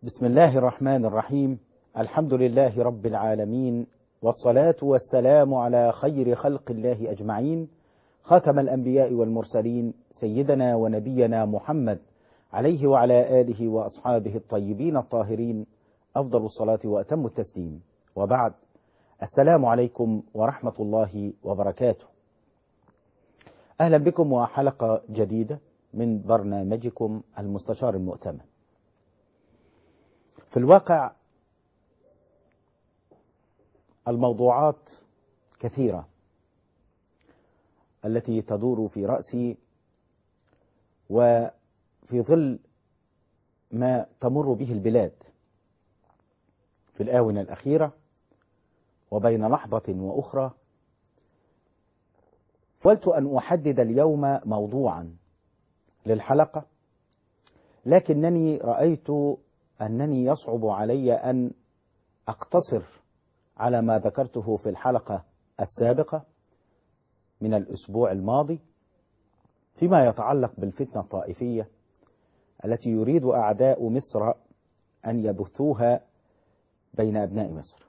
بسم الله الرحمن الرحيم. الحمد لله رب العالمين، والصلاة والسلام على خير خلق الله أجمعين، خاتم الأنبياء والمرسلين، سيدنا ونبينا محمد عليه وعلى آله وأصحابه الطيبين الطاهرين أفضل الصلاة وأتم التسليم، وبعد. السلام عليكم ورحمة الله وبركاته. أهلا بكم وحلقة جديدة من برنامجكم المستشار المؤتمن. في الواقع الموضوعات كثيرة التي تدور في رأسي، وفي ظل ما تمر به البلاد في الآونة الأخيرة وبين لحظة وأخرى، فقلت أن أحدد اليوم موضوعا للحلقة، لكنني رأيت أنني يصعب علي أن أقتصر على ما ذكرته في الحلقة السابقة من الأسبوع الماضي فيما يتعلق بالفتنة الطائفية التي يريد أعداء مصر أن يبثوها بين أبناء مصر.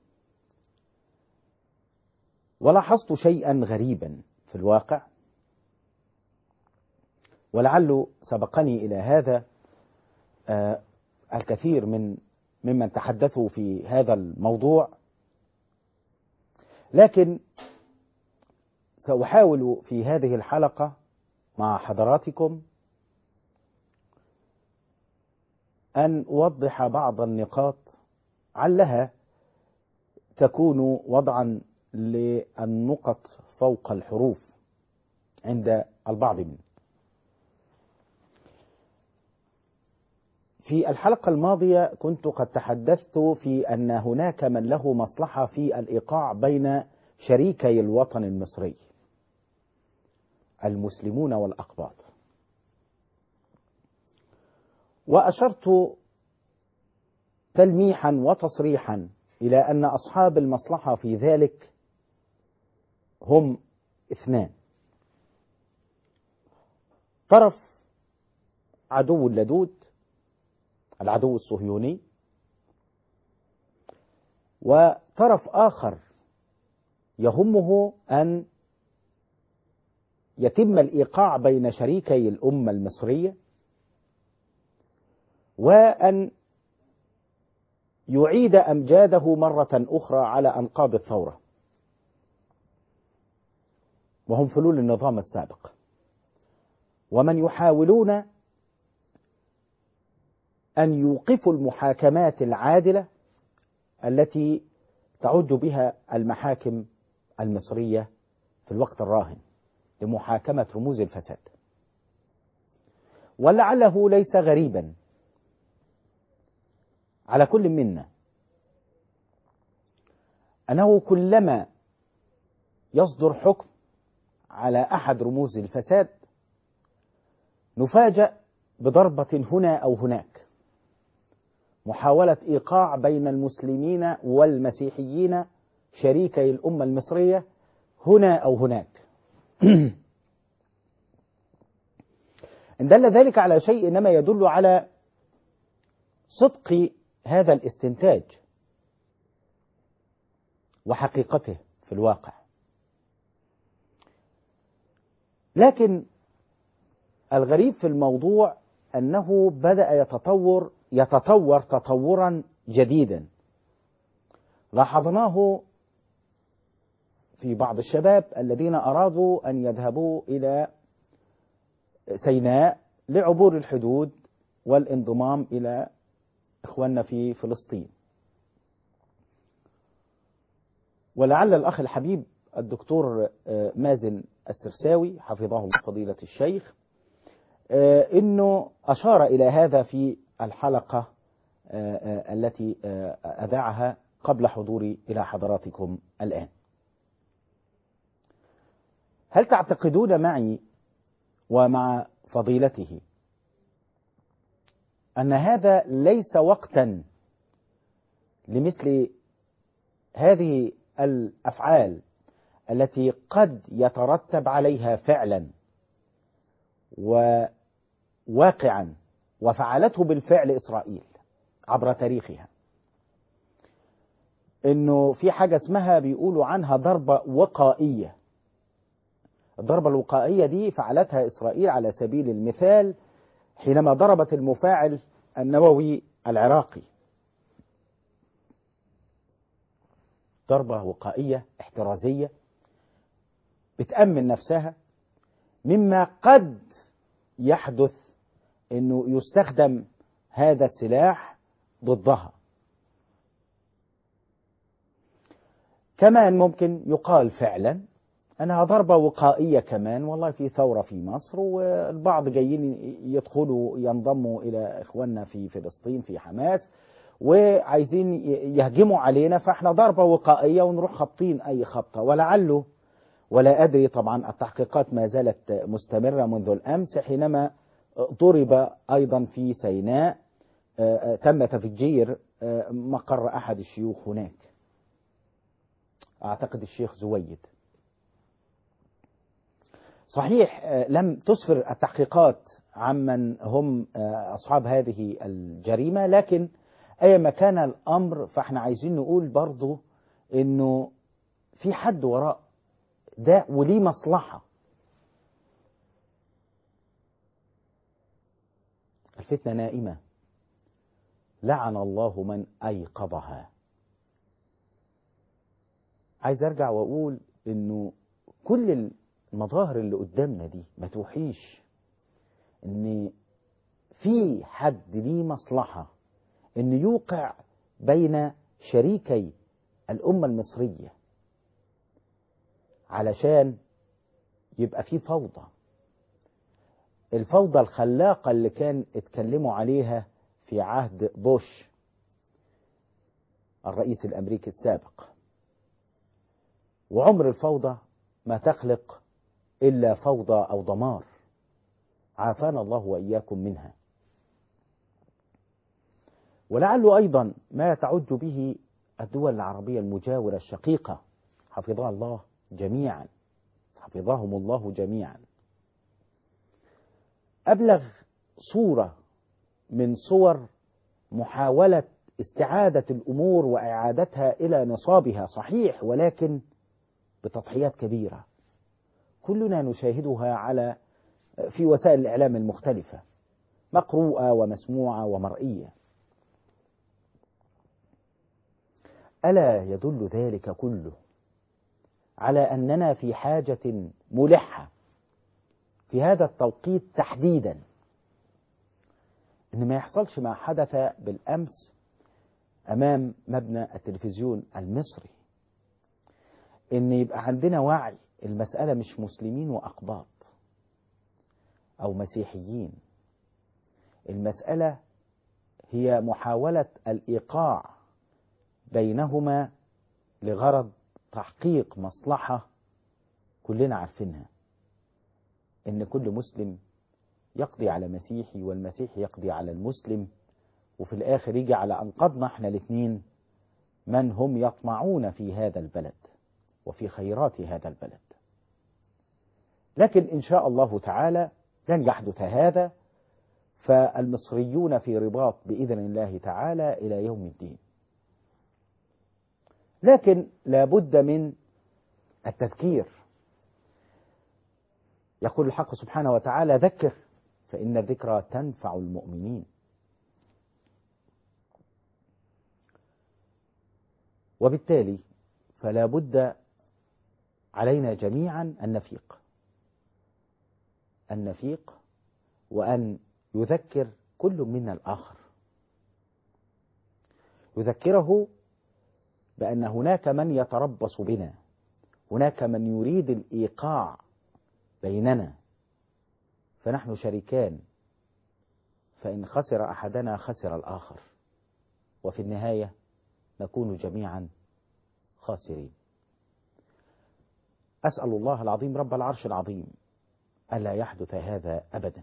ولاحظت شيئا غريبا في الواقع، ولعل سبقني إلى هذا الكثير ممن تحدثوا في هذا الموضوع، لكن سأحاول في هذه الحلقة مع حضراتكم أن أوضح بعض النقاط علها تكون وضعا للنقط فوق الحروف عند البعض منه. في الحلقة الماضية كنت قد تحدثت في أن هناك من له مصلحة في الإيقاع بين شريكي الوطن المصري، المسلمون والأقباط، وأشرت تلميحا وتصريحا إلى أن أصحاب المصلحة في ذلك هم اثنان: طرف عدو اللدود، العدو الصهيوني، وطرف آخر يهمه أن يتم الإيقاع بين شريكي الأمة المصرية، وأن يعيد أمجاده مرة أخرى على أنقاض الثورة، وهم فلول النظام السابق، ومن يحاولون أن يوقفوا المحاكمات العادلة التي تعد بها المحاكم المصرية في الوقت الراهن لمحاكمة رموز الفساد. ولعله ليس غريبا على كل منا أنه كلما يصدر حكم على أحد رموز الفساد نفاجأ بضربة هنا أو هناك، محاولة إيقاع بين المسلمين والمسيحيين شريكي الأمة المصرية هنا أو هناك. إن دل ذلك على شيء إنما يدل على صدق هذا الاستنتاج وحقيقته في الواقع. لكن الغريب في الموضوع أنه بدأ يتطور تطورا جديدا لاحظناه في بعض الشباب الذين أرادوا أن يذهبوا إلى سيناء لعبور الحدود والانضمام إلى إخواننا في فلسطين. ولعل الأخ الحبيب الدكتور مازن السرساوي حفظه الله فضيلة الشيخ إنه أشار إلى هذا في الحلقة التي أذاعها قبل حضوري إلى حضراتكم الآن. هل تعتقدون معي ومع فضيلته أن هذا ليس وقتا لمثل هذه الأفعال التي قد يترتب عليها فعلا وواقعا وفعلته بالفعل إسرائيل عبر تاريخها، انه في حاجة اسمها بيقولوا عنها ضربة وقائية. الضربة الوقائية دي فعلتها إسرائيل على سبيل المثال حينما ضربت المفاعل النووي العراقي. ضربة وقائية احترازية بتأمن نفسها مما قد يحدث انه يستخدم هذا السلاح ضدها. كمان ممكن يقال فعلا انها ضربة وقائية كمان، والله في ثورة في مصر والبعض جايين يدخلوا ينضموا الى اخواننا في فلسطين في حماس وعايزين يهجموا علينا، فاحنا ضربة وقائية ونروح خبطين اي خبطة. ولعله ولا ادري، طبعا التحقيقات ما زالت مستمرة منذ الامس حينما ضرب ايضا في سيناء، تم تفجير مقر احد الشيوخ هناك، اعتقد الشيخ زويد. صحيح لم تسفر التحقيقات عمن هم أصحاب هذه الجريمة، لكن أيما كان الأمر فإحنا عايزين نقول برضو إنه في حد وراء ده وليه مصلحة. الفتنة نائمة، لعن الله من أيقظها. عايز أرجع وأقول إنه كل المظاهر اللي قدامنا دي ما توحيش ان في حد ليه مصلحة ان يوقع بين شريكي الأمة المصرية علشان يبقى في فوضى. الفوضى الخلاقة اللي كان اتكلموا عليها في عهد بوش الرئيس الأمريكي السابق. وعمر الفوضى ما تخلق إلا فوضى أو دمار، عافانا الله وإياكم منها. ولعله أيضا ما تعج به الدول العربية المجاورة الشقيقة، حفظها الله جميعا، حفظهم الله جميعا. أبلغ صورة من صور محاولة استعادة الأمور وإعادتها إلى نصابها، صحيح، ولكن بتضحيات كبيرة كلنا نشاهدها في وسائل الإعلام المختلفة، مقروءة ومسموعة ومرئية. ألا يدل ذلك كله على أننا في حاجة ملحة في هذا التوقيت تحديدا إن ما يحصلش ما حدث بالأمس أمام مبنى التلفزيون المصري، إن يبقى عندنا وعي. المسألة مش مسلمين وأقباط أو مسيحيين، المسألة هي محاولة الإيقاع بينهما لغرض تحقيق مصلحة كلنا عارفينها، إن كل مسلم يقضي على مسيحي والمسيحي يقضي على المسلم، وفي الآخر يجي على أنقاضنا احنا الاثنين من هم يطمعون في هذا البلد وفي خيرات هذا البلد. لكن إن شاء الله تعالى لن يحدث هذا، فالمصريون في رباط بإذن الله تعالى إلى يوم الدين. لكن لا بد من التذكير. يقول الحق سبحانه وتعالى: ذكر فإن الذكرى تنفع المؤمنين. وبالتالي فلا بد علينا جميعا أن نفيق وأن يذكر كل منا الآخر، يذكره بأن هناك من يتربص بنا، هناك من يريد الإيقاع بيننا، فنحن شريكان، فإن خسر أحدنا خسر الآخر، وفي النهاية نكون جميعا خاسرين. أسأل الله العظيم رب العرش العظيم ألا يحدث هذا أبدا.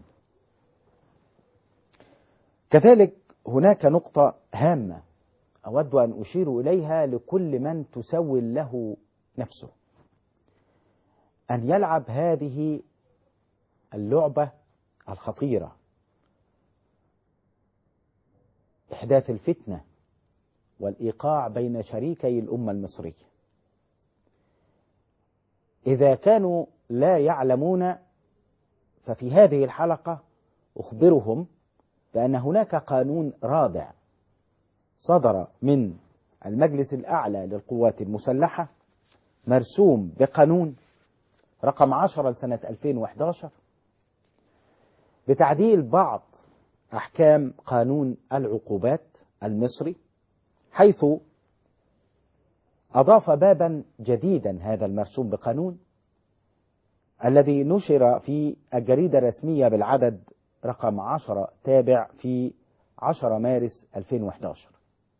كذلك هناك نقطة هامة أود أن أشير إليها لكل من تسول له نفسه، أن يلعب هذه اللعبة الخطيرة إحداث الفتنة والإيقاع بين شريكي الأمة المصرية. إذا كانوا لا يعلمون ففي هذه الحلقة أخبرهم بأن هناك قانون رادع صدر من المجلس الأعلى للقوات المسلحة، مرسوم بقانون رقم 10 لسنة 2011 بتعديل بعض أحكام قانون العقوبات المصري، حيث أضاف بابا جديدا هذا المرسوم بقانون الذي نشر في الجريدة الرسمية بالعدد رقم 10 تابع في 10 مارس 2011.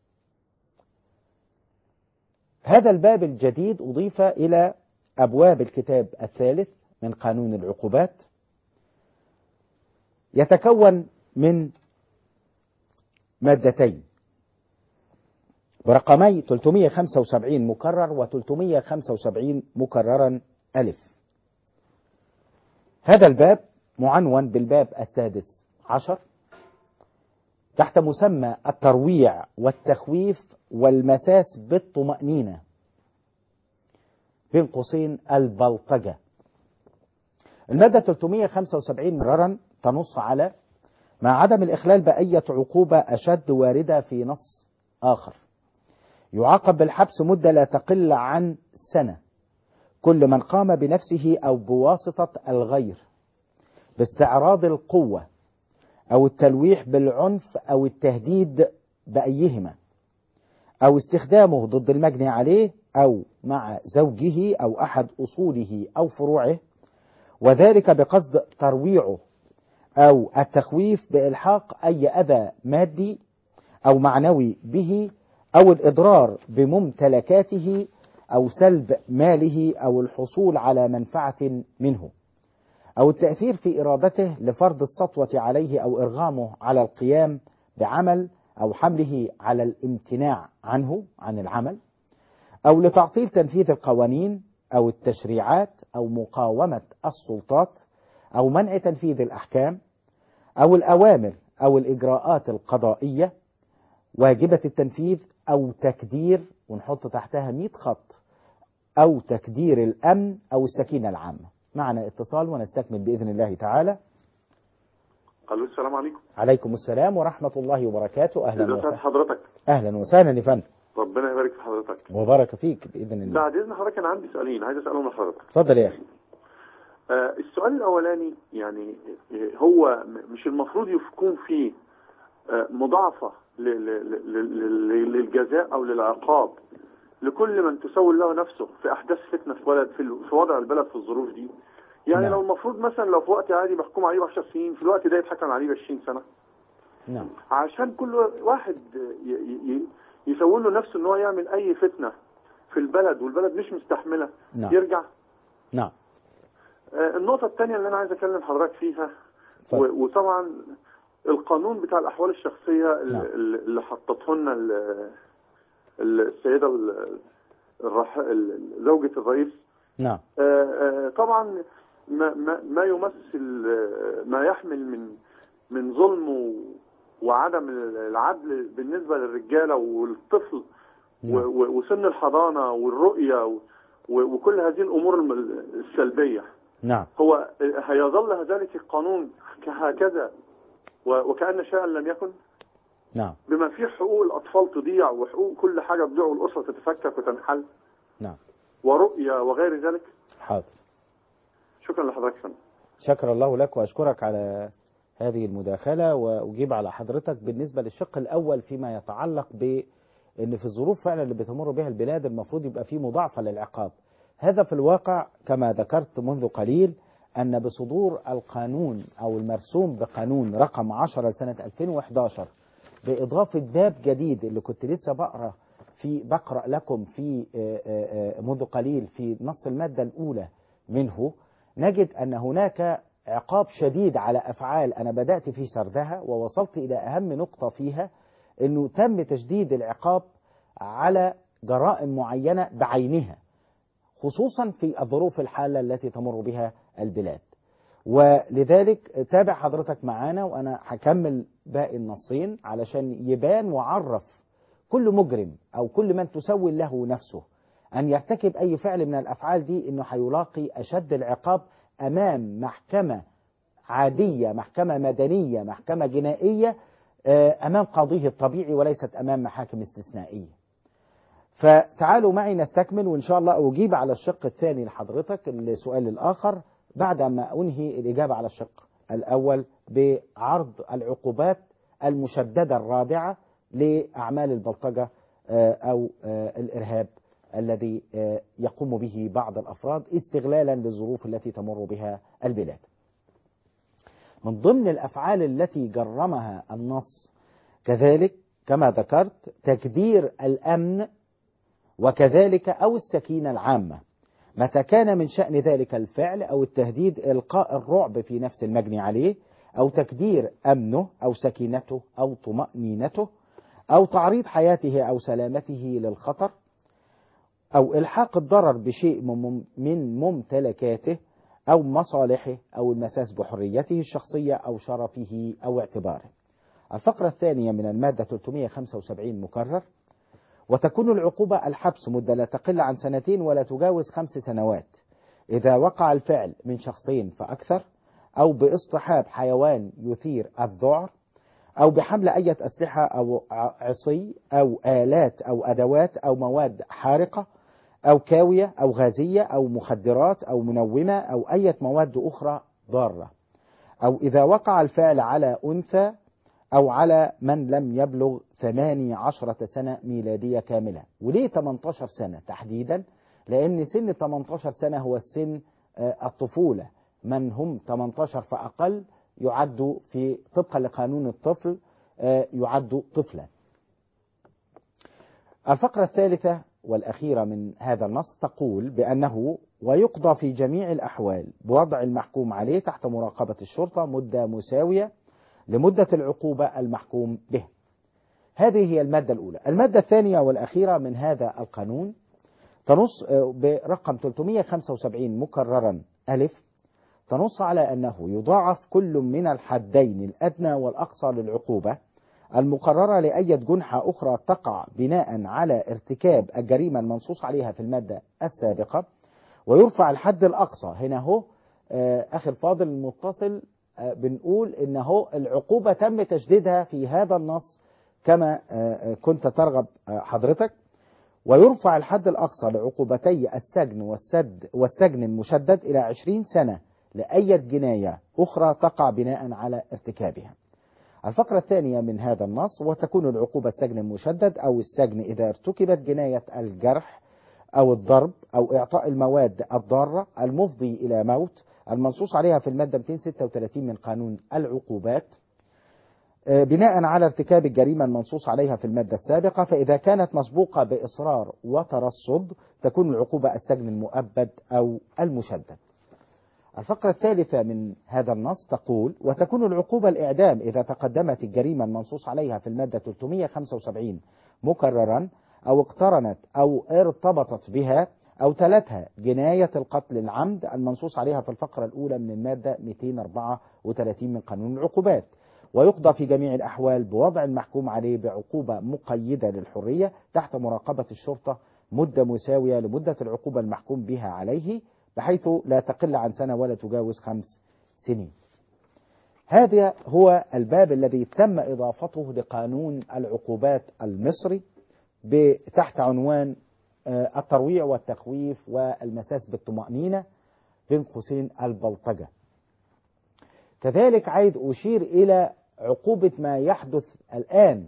هذا الباب الجديد أضيف إلى أبواب الكتاب الثالث من قانون العقوبات، يتكون من مادتين برقمي 375 مكرر و375 مكررا ألف. هذا الباب معنون بالباب السادس عشر تحت مسمى الترويع والتخويف والمساس بالطمأنينة، بين قوسين البلطجة. المادة 375 مرارا تنص على مع عدم الإخلال بأية عقوبة أشد واردة في نص آخر، يعاقب بالحبس مدة لا تقل عن سنة كل من قام بنفسه أو بواسطة الغير باستعراض القوة أو التلويح بالعنف أو التهديد بأيهما، أو استخدامه ضد المجني عليه أو مع زوجه أو أحد أصوله أو فروعه، وذلك بقصد ترويعه أو التخويف بإلحاق أي أذى مادي أو معنوي به، أو الإضرار بممتلكاته أو سلب ماله أو الحصول على منفعة منه، أو التأثير في إرادته لفرض السطوة عليه أو إرغامه على القيام بعمل أو حمله على الامتناع عنه عن العمل، أو لتعطيل تنفيذ القوانين أو التشريعات أو مقاومة السلطات أو منع تنفيذ الأحكام أو الأوامر أو الإجراءات القضائية واجبة التنفيذ، أو تكدير، ونحط تحتها 100 خط، أو تكدير الأمن أو السكينة العامة. معنا اتصال ونستكمل بإذن الله تعالى. الو، السلام عليكم. عليكم السلام ورحمة الله وبركاته. أهلا وسهلا حضرتك. أهلا وسهلا يا فندم. ربنا يبارك في حضرتك وبارك فيك بإذن الله. بعد إذن حضرتك أنا عندي سؤالين عايز أسألهم لحضرتك. اتفضل يا أخي. السؤال الأولاني يعني هو مش المفروض يكون فيه مضاعفة للجزاء أو للعقاب لكل من تسول له نفسه في أحداث فتنة في وضع البلد في الظروف دي؟ يعني نعم. لو المفروض مثلا لو في وقت عادي محكوم عليه ب10 سنين، في الوقت ده يتحكم عليه ب20 سنة. نعم. عشان كل واحد يسول له نفسه ان هو يعمل اي فتنة في البلد والبلد مش مستحملة. نعم. يرجع. نعم. النقطة الثانية اللي انا عايز اكلم حضرتك فيها وطبعا القانون بتاع الاحوال الشخصية نعم. اللي حطته لنا السيدة زوجة الرئيس. نعم. طبعا ما يمثل ما يحمل من ظلم وعدم العدل بالنسبة للرجالة والطفل. نعم. وسن الحضانة والرؤية وكل هذه الأمور السلبية. نعم. هو هيظل ذلك القانون هكذا وكأن شيئا لم يكن. نعم. بما فيه حقوق الأطفال تضيع وحقوق كل حاجة تضيع والأسرة تتفكك وتنحل. نعم. ورؤية وغير ذلك. حاضر. شكرا لحضرتك فندم. شكر الله لك وأشكرك على هذه المداخلة، وأجيب على حضرتك بالنسبة للشق الأول فيما يتعلق بأن في الظروف فعلا اللي بتمر بها البلاد المفروض يبقى فيه مضاعفة للعقاب. هذا في الواقع كما ذكرت منذ قليل أن بصدور القانون أو المرسوم بقانون رقم 10 سنة 2011 بإضافة باب جديد اللي كنت لسه بقرأ لكم في منذ قليل في نص المادة الأولى منه، نجد أن هناك عقاب شديد على أفعال أنا بدأت في سردها ووصلت إلى أهم نقطة فيها، أنه تم تشديد العقاب على جرائم معينة بعينها، خصوصا في الظروف الحالة التي تمر بها البلاد. ولذلك تابع حضرتك معانا وأنا هكمل باقي النصين علشان يبان وعرف كل مجرم أو كل من تسول له نفسه أن يرتكب أي فعل من الأفعال دي إنه هيلاقي أشد العقاب أمام محكمة عادية، محكمة مدنية، محكمة جنائية، أمام قاضيه الطبيعي وليست أمام محاكم استثنائية. فتعالوا معي نستكمل، وإن شاء الله أجيب على الشق الثاني لحضرتك السؤال الآخر بعد ما أنهي الإجابة على الشق الأول بعرض العقوبات المشددة الرادعة لأعمال البلطجة أو الإرهاب الذي يقوم به بعض الأفراد استغلالا للظروف التي تمر بها البلاد. من ضمن الأفعال التي جرمها النص كذلك كما ذكرت تكدير الأمن وكذلك أو السكينة العامة متى كان من شأن ذلك الفعل أو التهديد إلقاء الرعب في نفس المجني عليه أو تكدير أمنه أو سكينته أو طمأنينته أو تعريض حياته أو سلامته للخطر أو إلحاق الضرر بشيء من ممتلكاته أو مصالحه أو المساس بحريته الشخصية أو شرفه أو اعتباره. الفقرة الثانية من المادة 375 مكرر. وتكون العقوبة الحبس مدة لا تقل عن 2 ولا تجاوز 5 سنوات إذا وقع الفعل من شخصين فأكثر أو باصطحاب حيوان يثير الذعر أو بحمل أي أسلحة أو عصي أو آلات أو أدوات أو مواد حارقة أو كاوية أو غازية أو مخدرات أو منومة أو أي مواد أخرى ضارة، أو إذا وقع الفعل على أنثى أو على من لم يبلغ 18 سنة ميلادية كاملة. وليه 18 سنة تحديدا؟ لأن سن 18 سنة هو السن الطفولة، من هم 18 فأقل يعدوا في طبقا لقانون الطفل يعدوا طفلا. الفقرة الثالثة والأخيرة من هذا النص تقول بأنه ويقضى في جميع الأحوال بوضع المحكوم عليه تحت مراقبة الشرطة مدة مساوية لمدة العقوبة المحكوم به. هذه هي المادة الأولى. المادة الثانية والأخيرة من هذا القانون تنص برقم 375 مكررا ألف، تنص على أنه يضاعف كل من الحدين الأدنى والأقصى للعقوبة المقررة لأي جنحة أخرى تقع بناء على ارتكاب الجريمة المنصوص عليها في المادة السابقة، ويرفع الحد الأقصى. هنا هو أخي الفاضل المتصل بنقول إنه العقوبة تم تشديدها في هذا النص كما كنت ترغب حضرتك، ويرفع الحد الأقصى لعقوبتي السجن والسجن المشدد إلى 20 سنة لأي جناية أخرى تقع بناء على ارتكابها. الفقرة الثانية من هذا النص وتكون العقوبة السجن المشدد أو السجن إذا ارتكبت جناية الجرح أو الضرب أو إعطاء المواد الضارة المفضي إلى موت المنصوص عليها في المادة 236 من قانون العقوبات بناء على ارتكاب الجريمة المنصوص عليها في المادة السابقة، فإذا كانت مسبوقة بإصرار وترصد تكون العقوبة السجن المؤبد أو المشدد. الفقرة الثالثة من هذا النص تقول وتكون العقوبة الإعدام إذا تقدمت الجريمة المنصوص عليها في المادة 375 مكررا أو اقترنت أو ارتبطت بها أو تلتها جناية القتل العمد المنصوص عليها في الفقرة الأولى من المادة 234 من قانون العقوبات، ويقضى في جميع الأحوال بوضع المحكوم عليه بعقوبة مقيدة للحرية تحت مراقبة الشرطة مدة مساوية لمدة العقوبة المحكوم بها عليه بحيث لا تقل عن 1 ولا تجاوز 5 سنين. هذا هو الباب الذي تم إضافته لقانون العقوبات المصري تحت عنوان الترويع والتخويف والمساس بالطمأنينة بين قوسين البلطجة. كذلك عايز أشير إلى عقوبة ما يحدث الآن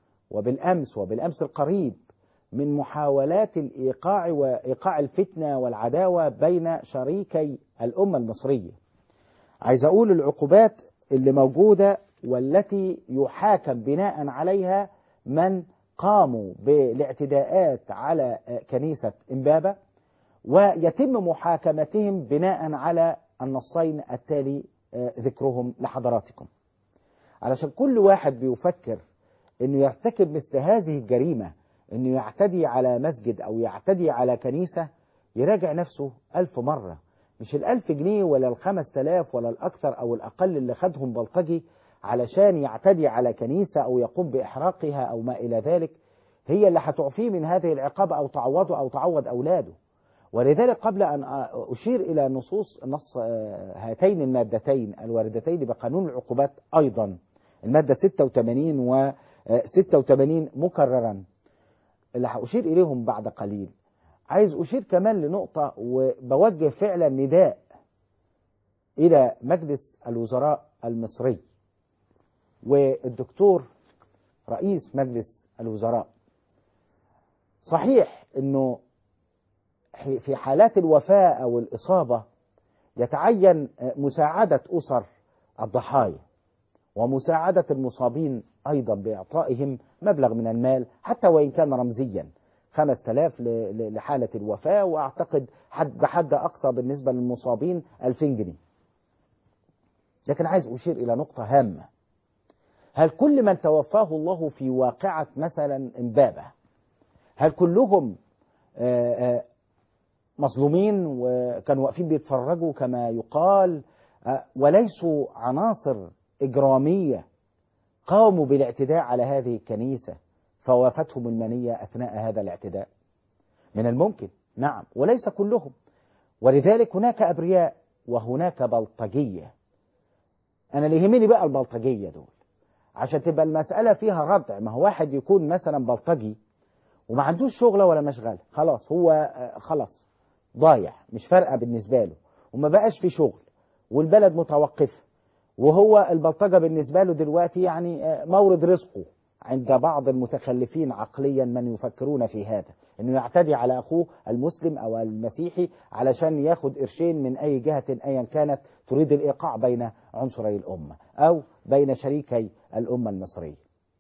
وبالأمس القريب من محاولات الإيقاع وإيقاع الفتنة والعداوة بين شريكي الأمة المصرية. عايز أقول العقوبات اللي موجودة والتي يحاكم بناء عليها من قاموا بالاعتداءات على كنيسة إمبابة، ويتم محاكمتهم بناء على النصين التالي ذكرهم لحضراتكم، علشان كل واحد بيفكر انه يرتكب مثل هذه الجريمة، انه يعتدي على مسجد او يعتدي على كنيسة، يراجع نفسه 1000 مرة. مش 1000 جنيه ولا 5000 ولا الأكثر أو الأقل اللي خدهم بلطجي علشان يعتدي على كنيسة أو يقوم بإحراقها أو ما إلى ذلك، هي اللي هتعفيه من هذه العقاب أو تعوضه أو تعوض أولاده. ولذلك قبل أن أشير إلى نص هاتين المادتين الواردتين بقانون العقوبات أيضا، المادة 86 و 86 مكررا اللي هأشير إليهم بعد قليل، عايز أشير كمان لنقطة وبوجه فعلا نداء إلى مجلس الوزراء المصري والدكتور رئيس مجلس الوزراء. صحيح أنه في حالات الوفاة أو الإصابة يتعين مساعدة أسر الضحايا ومساعدة المصابين أيضا بإعطائهم مبلغ من المال حتى وإن كان رمزيا، 5000 لحالة الوفاة، وأعتقد بحد أقصى بالنسبة للمصابين 2000 جنيه. لكن عايز أشير إلى نقطة هامة، هل كل من توفاه الله في واقعة مثلا إمبابة هل كلهم مظلومين وكانوا واقفين بيتفرجوا كما يقال، وليسوا عناصر إجرامية قاموا بالاعتداء على هذه الكنيسة فوافتهم المنية أثناء هذا الاعتداء؟ من الممكن، نعم، وليس كلهم. ولذلك هناك أبرياء وهناك بلطجية. أنا اللي يهمني بقى البلطجية دول، عشان تبقى المسألة فيها ردع. ما هو واحد يكون مثلا بلطجي وما عندوش شغلة ولا مشغلة، خلاص هو خلاص ضايع، مش فارقة بالنسبة له، وما بقاش في شغل والبلد متوقفة، وهو البلطجة بالنسبة له دلوقتي يعني مورد رزقه. عند بعض المتخلفين عقليا من يفكرون في هذا، انه يعتدي على اخوه المسلم او المسيحي علشان ياخد قرشين من اي جهة ايا كانت تريد الايقاع بين عنصري الامة او بين شريكي الامة المصرية.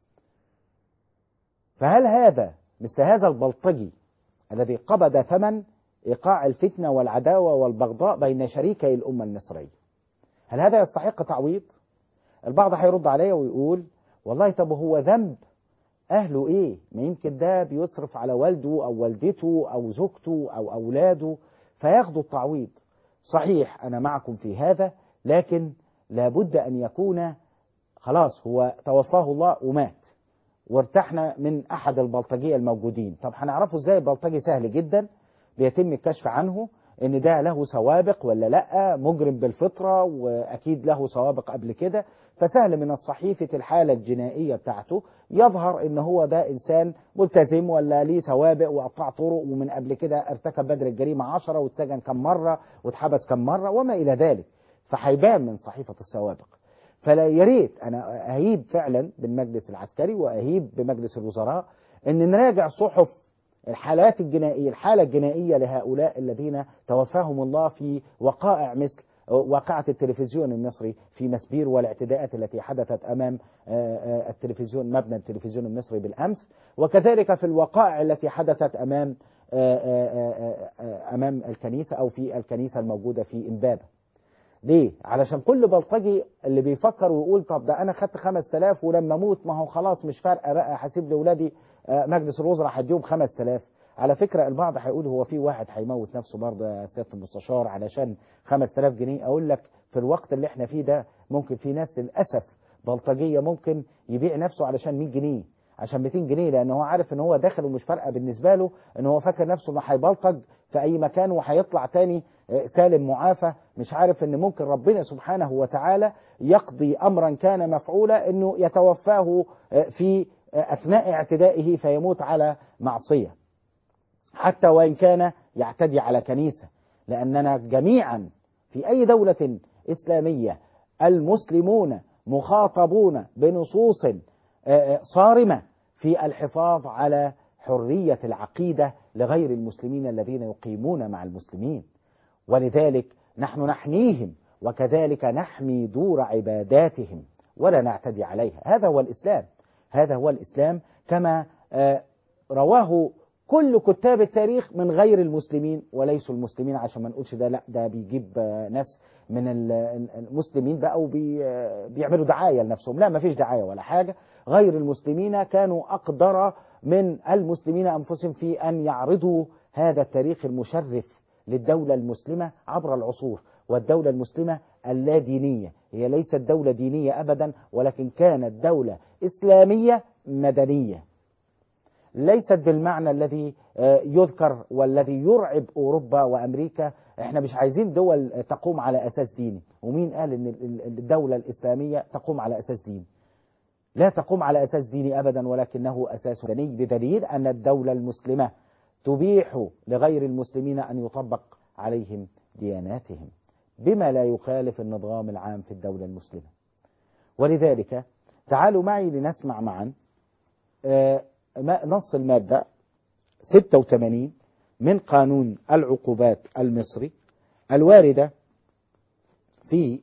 فهل هذا مثل هذا البلطجي الذي قبض ثمن ايقاع الفتنة والعداوة والبغضاء بين شريكي الامة المصرية، هل هذا يستحق تعويض؟ البعض هيرد عليا ويقول والله طب هو ذنب أهله إيه؟ ما يمكن ده بيصرف على والده أو والدته أو زوجته أو أولاده فياخدوا التعويض. صحيح أنا معكم في هذا، لكن لابد أن يكون خلاص هو توفاه الله ومات وارتحنا من أحد البلطجية الموجودين. طب هنعرفه إزاي البلطجي؟ سهل جدا، بيتم الكشف عنه ان ده له سوابق ولا لا، مجرم بالفطرة واكيد له سوابق قبل كده، فسهل من الصحيفة الحالة الجنائية بتاعته يظهر ان هو ده انسان ملتزم ولا ليه سوابق وقطع طرق ومن قبل كده ارتكب بدر الجريمة 10 واتسجن كم مرة واتحبس كم مرة وما الى ذلك، فهيبان من صحيفة السوابق. فلا يريت انا اهيب فعلا بالمجلس العسكري واهيب بمجلس الوزراء ان نراجع صحف الحالات الجنائية، الحالة الجنائية لهؤلاء الذين توفاهم الله في وقائع مثل واقعة التلفزيون المصري في مسبير والاعتداءات التي حدثت أمام التلفزيون، مبنى التلفزيون المصري بالأمس، وكذلك في الوقائع التي حدثت أمام الكنيسة أو في الكنيسة الموجودة في إمبابة. ليه؟ علشان كل بلطجي اللي بيفكر ويقول طب ده أنا خدت 5000 ولما أموت ما هو خلاص مش فارقة بقى، هسيب لأولادي مجلس الوزراء هديهم 5000. على فكرة البعض هيقول هو في واحد هيموت نفسه برضه يا سيادة المستشار علشان 5000 جنيه. أقول لك في الوقت اللي احنا فيه ده ممكن في ناس للأسف بلطجية ممكن يبيع نفسه علشان 100 جنيه عشان 200 جنيه، لأن هو عارف ان هو داخل ومش فارقة بالنسبة له، ان هو فاكر نفسه انه هيبلطج في أي مكان وهيطلع تاني سالم معافى، مش عارف ان ممكن ربنا سبحانه وتعالى يقضي أمرا كان مفعولا انه يتوفاه في أثناء اعتدائه فيموت على معصية حتى وإن كان يعتدي على كنيسة. لأننا جميعا في أي دولة إسلامية المسلمون مخاطبون بنصوص صارمة في الحفاظ على حرية العقيدة لغير المسلمين الذين يقيمون مع المسلمين، ولذلك نحن نحميهم وكذلك نحمي دور عباداتهم ولا نعتدي عليها. هذا هو الإسلام، هذا هو الإسلام كما رواه كل كتاب التاريخ من غير المسلمين وليسوا المسلمين، عشان ما نقولش ده لا ده بيجيب ناس من المسلمين بقى وبيعملوا دعاية لنفسهم. لا، ما فيش دعاية ولا حاجة. غير المسلمين كانوا أقدر من المسلمين أنفسهم في أن يعرضوا هذا التاريخ المشرف للدولة المسلمة عبر العصور، والدولة المسلمة اللادينية هي ليست دولة دينية أبدا، ولكن كانت دولة إسلامية مدنية، ليست بالمعنى الذي يذكر والذي يرعب أوروبا وأمريكا. احنا مش عايزين دول تقوم على أساس ديني. ومين قال ان الدولة الإسلامية تقوم على أساس ديني؟ لا تقوم على أساس ديني أبدا، ولكنه أساس مدني، بدليل أن الدولة المسلمة تبيح لغير المسلمين أن يطبق عليهم دياناتهم بما لا يخالف النظام العام في الدولة المسلمة. ولذلك تعالوا معي لنسمع معا نص المادة 86 من قانون العقوبات المصري الواردة في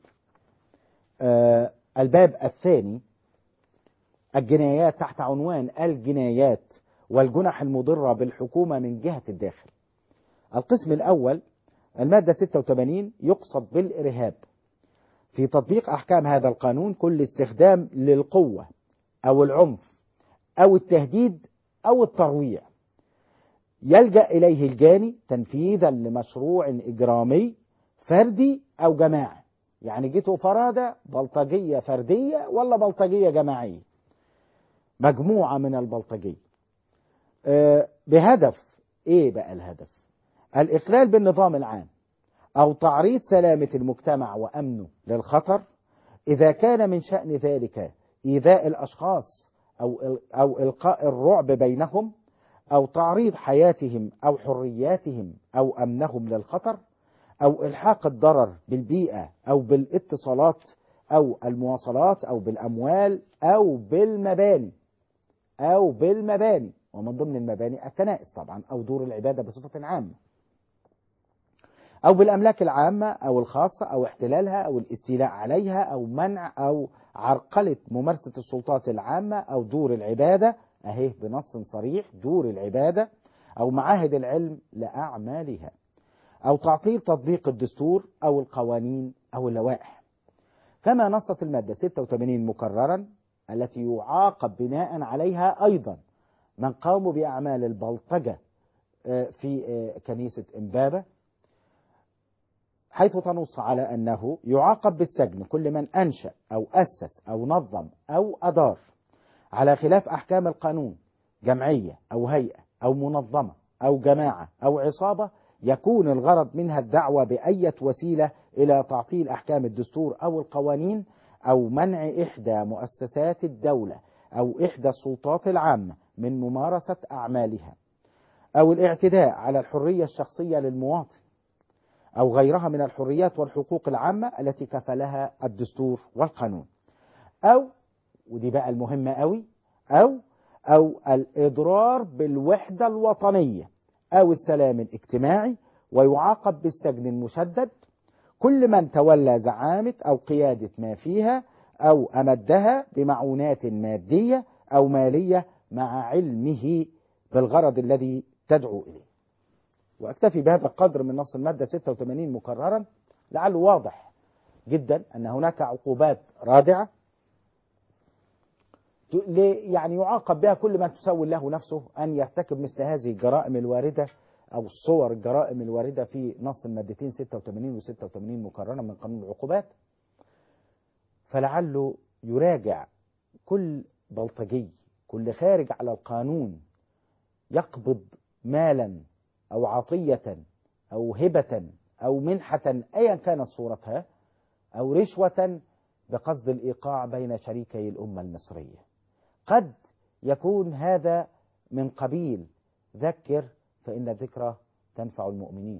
الباب الثاني، الجنايات، تحت عنوان الجنايات والجنح المضرة بالحكومة من جهة الداخل. القسم الأول، المادة 86، يقصد بالإرهاب في تطبيق أحكام هذا القانون كل استخدام للقوة أو العنف أو التهديد أو الترويع يلجأ إليه الجاني تنفيذا لمشروع إجرامي فردي أو جماعي. يعني جيتوا فرادة، بلطجية فردية ولا بلطجية جماعية، مجموعة من البلطجية، بهدف إيه بقى الهدف؟ الإخلال بالنظام العام أو تعريض سلامة المجتمع وأمنه للخطر، إذا كان من شأن ذلك إيذاء الأشخاص أو إلقاء الرعب بينهم أو تعريض حياتهم أو حرياتهم أو أمنهم للخطر أو إلحاق الضرر بالبيئة أو بالاتصالات أو المواصلات أو بالأموال أو بالمباني، ومن ضمن المباني الكنائس طبعا أو دور العبادة بصفة عامة، أو بالأملاك العامة أو الخاصة أو احتلالها أو الاستيلاء عليها أو منع أو عرقلة ممارسة السلطات العامة أو دور العبادة، أهي بنص صريح دور العبادة أو معاهد العلم لأعمالها، أو تعطيل تطبيق الدستور أو القوانين أو اللوائح. كما نصت المادة 86 مكررا التي يعاقب بناء عليها أيضا من قاموا بأعمال البلطجة في كنيسة إمبابة، حيث تنص على أنه يعاقب بالسجن كل من أنشأ أو أسس أو نظم أو أدار على خلاف أحكام القانون جمعية أو هيئة أو منظمة أو جماعة أو عصابة يكون الغرض منها الدعوة بأية وسيلة إلى تعطيل أحكام الدستور أو القوانين أو منع إحدى مؤسسات الدولة أو إحدى السلطات العامة من ممارسة أعمالها، أو الاعتداء على الحرية الشخصية للمواطن أو غيرها من الحريات والحقوق العامة التي كفلها الدستور والقانون، أو ودي بقى المهمة قوي، أو الإضرار بالوحدة الوطنية أو السلام الاجتماعي، ويعاقب بالسجن المشدد كل من تولى زعامة أو قيادة ما فيها أو أمدها بمعونات مادية أو مالية مع علمه بالغرض الذي تدعو إليه. وأكتفي بهذا القدر من نص المادة 86 مكررا، لعله واضح جدا أن هناك عقوبات رادعة يعني يعاقب بها كل من تسول له نفسه أن يرتكب مثل هذه الجرائم الواردة أو صور الجرائم الواردة في نص المادتين 86 و86 مكررا من قانون العقوبات. فلعله يراجع كل بلطجي، كل خارج على القانون يقبض مالا أو عطية أو هبة أو منحة أيا كانت صورتها أو رشوة بقصد الإيقاع بين شريكي الأمة المصرية. قد يكون هذا من قبيل ذكر فإن الذكرى تنفع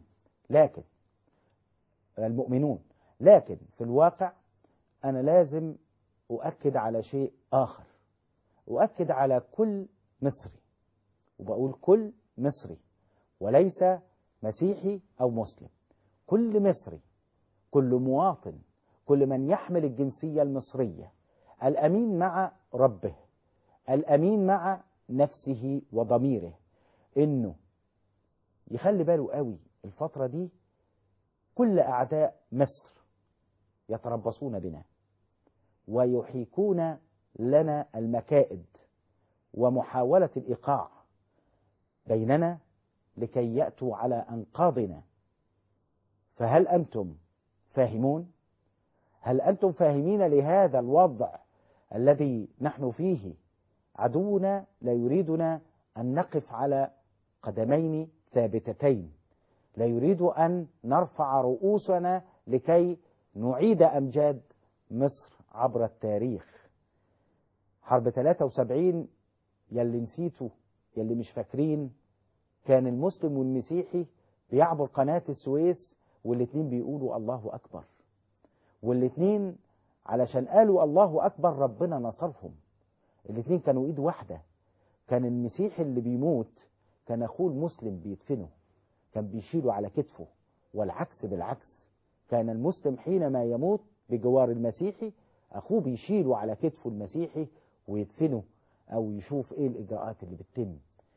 المؤمنون، لكن في الواقع أنا لازم أؤكد على شيء آخر، أؤكد على كل مصري، وبقول كل مصري وليس مسيحي أو مسلم، كل مصري، كل مواطن، كل من يحمل الجنسية المصرية، الأمين مع ربه، الأمين مع نفسه وضميره، إنه يخلي باله قوي الفترة دي. كل أعداء مصر يتربصون بنا ويحيكون لنا المكائد ومحاولة الإيقاع بيننا لكي يأتوا على أنقاضنا. فهل أنتم فاهمون؟ هل أنتم فاهمين لهذا الوضع الذي نحن فيه؟ عدونا لا يريدنا أن نقف على قدمين ثابتتين، لا يريد أن نرفع رؤوسنا لكي نعيد أمجاد مصر عبر التاريخ. حرب 73 يلي نسيتوا يلي مش فاكرين، كان المسلم والمسيحي بيعبر قناة السويس والاتنين بيقولوا الله أكبر، والاتنين علشان قالوا الله أكبر ربنا نصرهم. الاتنين كانوا إيد واحدة. كان المسيحي اللي بيموت كان أخوه المسلم بيدفنه، كان بيشيله على كتفه، والعكس بالعكس. كان المسلم حينما يموت بجوار المسيحي أخوه بيشيله على كتفه المسيحي ويدفنه أو يشوف إيه الإجراءات اللي بتتم.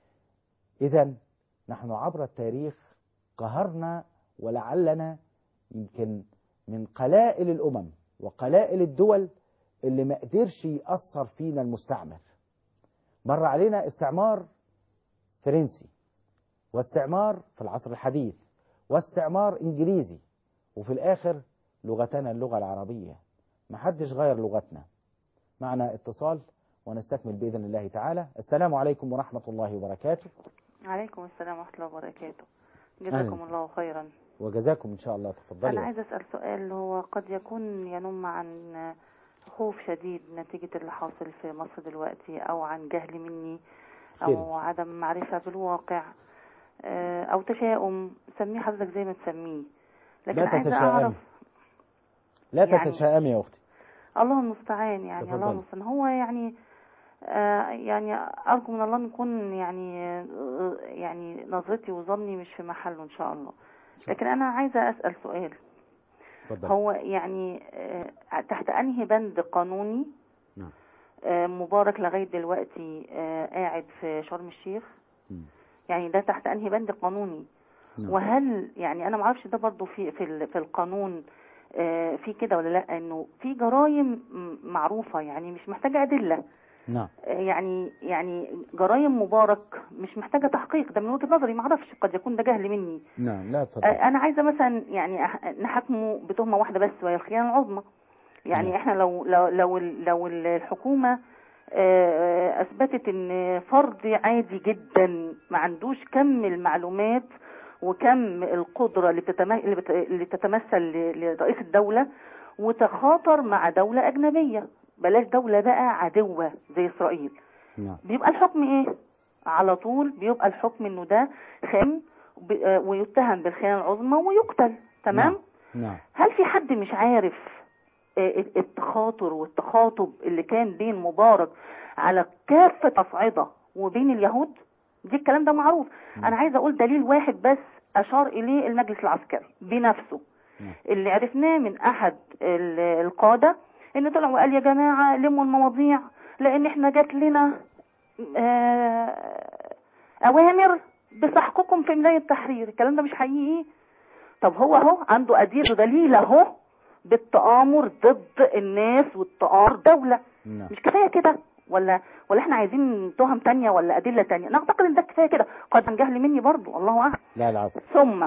إذن نحن عبر التاريخ قهرنا، ولعلنا يمكن من قلائل الأمم وقلائل الدول اللي ما قدرش يأثر فينا المستعمر. مر علينا استعمار فرنسي، واستعمار في العصر الحديث، واستعمار إنجليزي، وفي الآخر لغتنا اللغة العربية. ما حدش غير لغتنا. معنا اتصال ونستكمل بإذن الله تعالى. السلام عليكم ورحمة الله وبركاته. عليكم السلام ورحمة الله وبركاته. جزاكم الله خيرا. وجزاكم إن شاء الله. تفضلي. أنا عايزة أسأل سؤال، هو قد يكون ينم عن خوف شديد نتيجة اللي حاصل في مصر دلوقتي، أو عن جهل مني، أو عدم معرفة بالواقع، أو تشاؤم، سميه حضرتك زي ما تسميه. لكن عايزة أعرف. لا تتشائمي يا أختي. الله المستعان يعني. تفضل. الله المستعان. هو يعني يعني أرجو من الله نكون يعني نظرتي وظني مش في محله إن شاء الله. لكن أنا عايزة أسأل سؤال. فضل. هو يعني تحت أنهي بند قانوني مبارك لغاية دلوقتي قاعد في شرم الشيخ؟ يعني ده تحت أنهي بند قانوني؟ وهل يعني أنا معرفش ده برضو في القانون في كده ولا لا، إنه في جرائم معروفة يعني مش محتاجة أدلة. نعم. يعني جرائم مبارك مش محتاجة تحقيق. ده من وجهة نظري، معرفش، قد يكون ده جهل مني. نعم. لا تفضل. أنا عايزة مثلا يعني نحكمه بتهمة واحدة بس، وهي الخيانة العظمى. يعني احنا لو الحكومة اثبتت ان فرد عادي جدا ما عندوش كم المعلومات وكم القدرة اللي تتمثل لرئيس الدولة، وتخاطر مع دولة اجنبية، بلاش دولة بقى عدوة زي اسرائيل، بيبقى الحكم ايه؟ على طول بيبقى الحكم انه ده خائن ويتهم بالخيانة العظمى ويقتل. تمام. نعم. هل في حد مش عارف التخاطر والتخاطب اللي كان بين مبارك على كافة أصعدة وبين اليهود؟ دي الكلام ده معروف. أنا عايزة أقول دليل واحد بس أشار إليه المجلس العسكري بنفسه، اللي عرفناه من أحد القادة، إنه طلع وقال يا جماعة لموا المواضيع لأن إحنا جات لنا أوامر بسحقكم في ميدان التحرير. الكلام ده مش حقيقي. طب هو عنده أدلة دليل أهو بالتآمر ضد الناس والتآمر دولة. مش كفاية كده ولا احنا عايزين تهم تانية ولا أدلة تانية؟ أنا أعتقد إن ده كفاية كده. قد عن جهل مني برضو، الله أعلم. لا العفو. ثم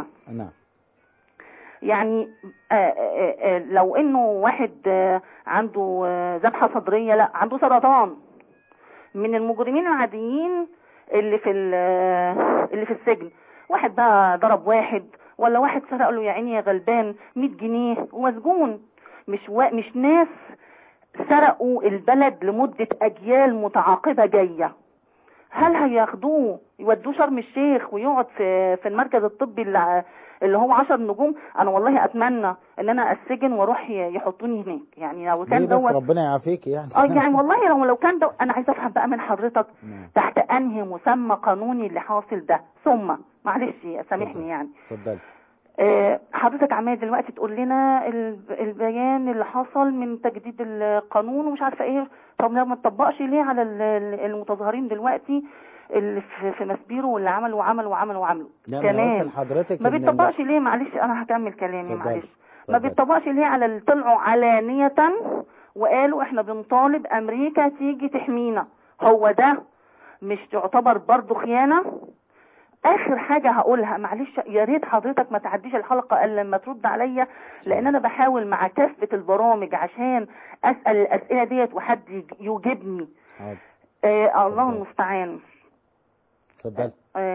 يعني لو إنه واحد عنده ذبحة صدرية، لا عنده سرطان، من المجرمين العاديين اللي في السجن، واحد بقى ضرب واحد، ولا واحد سرق له يا عيني يا غلبان 100 جنيه ومسجون، مش ناس سرقوا البلد لمدة أجيال متعاقبة جاية. هل هياخدوه يودوه شرم الشيخ ويقعد في المركز الطبي اللي هو 10 نجوم؟ انا والله اتمنى ان انا اسجن واروح يحطوني هناك. يعني لو كان دوت ربنا يعافيك يعني. يعني والله لو كان انا عايز افهم بقى من حضرتك تحت انهي مسمى قانوني اللي حاصل ده. ثم معلش سامحني يعني. اتفضل. حضرتك عمال دلوقتي تقول لنا البيان اللي حصل من تجديد القانون ومش عارفه ايه. طب ما تطبقش ليه على المتظاهرين دلوقتي اللي في مسبيرو واللي عملوا كمان؟ ما بيطبقش ليه؟ معلش انا هكمل كلامي. معلش ما بيطبقش ليه على اللي طلعوا علانيه وقالوا احنا بنطالب امريكا تيجي تحمينا؟ هو ده مش تعتبر برضو خيانه؟ اخر حاجه هقولها، معلش يا ريت حضرتك ما تعديش الحلقه الا لما ترد عليا، لان انا بحاول مع كافه البرامج عشان اسال الاسئله ديت وحد يجيبني. الله المستعان. اتفضل.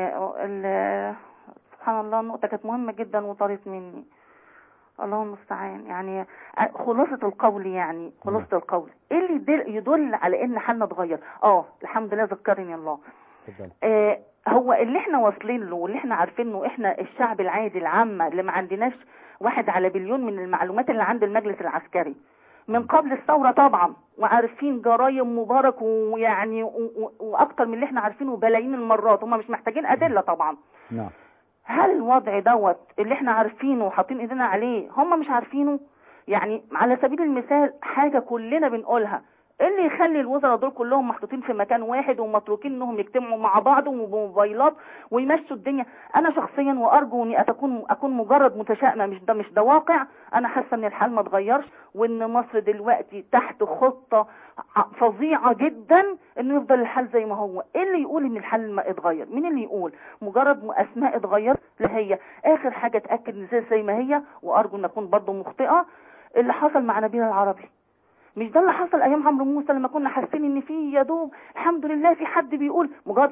سبحان الله، النقطه كانت مهمه جدا وطارت مني. الله المستعان. يعني خلاصة القول، يعني خلاصة القول ايه اللي يدل على ان حالنا اتغير؟ الحمد لله ذكرني الله. هو اللي احنا واصلين له واللي احنا عارفينه، احنا الشعب العادي العامة اللي ما عندناش 1 على بليون من المعلومات اللي عند المجلس العسكري من قبل الثورة طبعا، وعارفين جرايم مبارك ويعني واكتر من اللي احنا عارفينه بلايين المرات، هم مش محتاجين ادلة طبعا. نعم. هل الوضع دوت اللي احنا عارفينه وحاطين ايدينا عليه هم مش عارفينه؟ يعني على سبيل المثال حاجة كلنا بنقولها، ايه اللي يخلي الوزراء دول كلهم محطوطين في مكان واحد ومتروكين انهم يجتمعوا مع بعض وموبايلات ويمشوا الدنيا؟ انا شخصيا وارجو اني اكون مجرد متشائمه، مش ده واقع. انا حاسه ان الحال ما اتغيرش، وان مصر دلوقتي تحت خطه فظيعه جدا انه يفضل الحال زي ما هو. ايه اللي يقول ان الحال ما اتغير؟ مين اللي يقول؟ مجرد اسماء اتغيرت. لا، هي اخر حاجه اتاكد ان زي ما هي، وارجو ان اكون برضه مخطئه. اللي حصل مع نبيل العربي مش ده اللي حصل ايام عمرو موسى، لما كنا حاسين ان في يا دوب الحمد لله في حد بيقول مجرد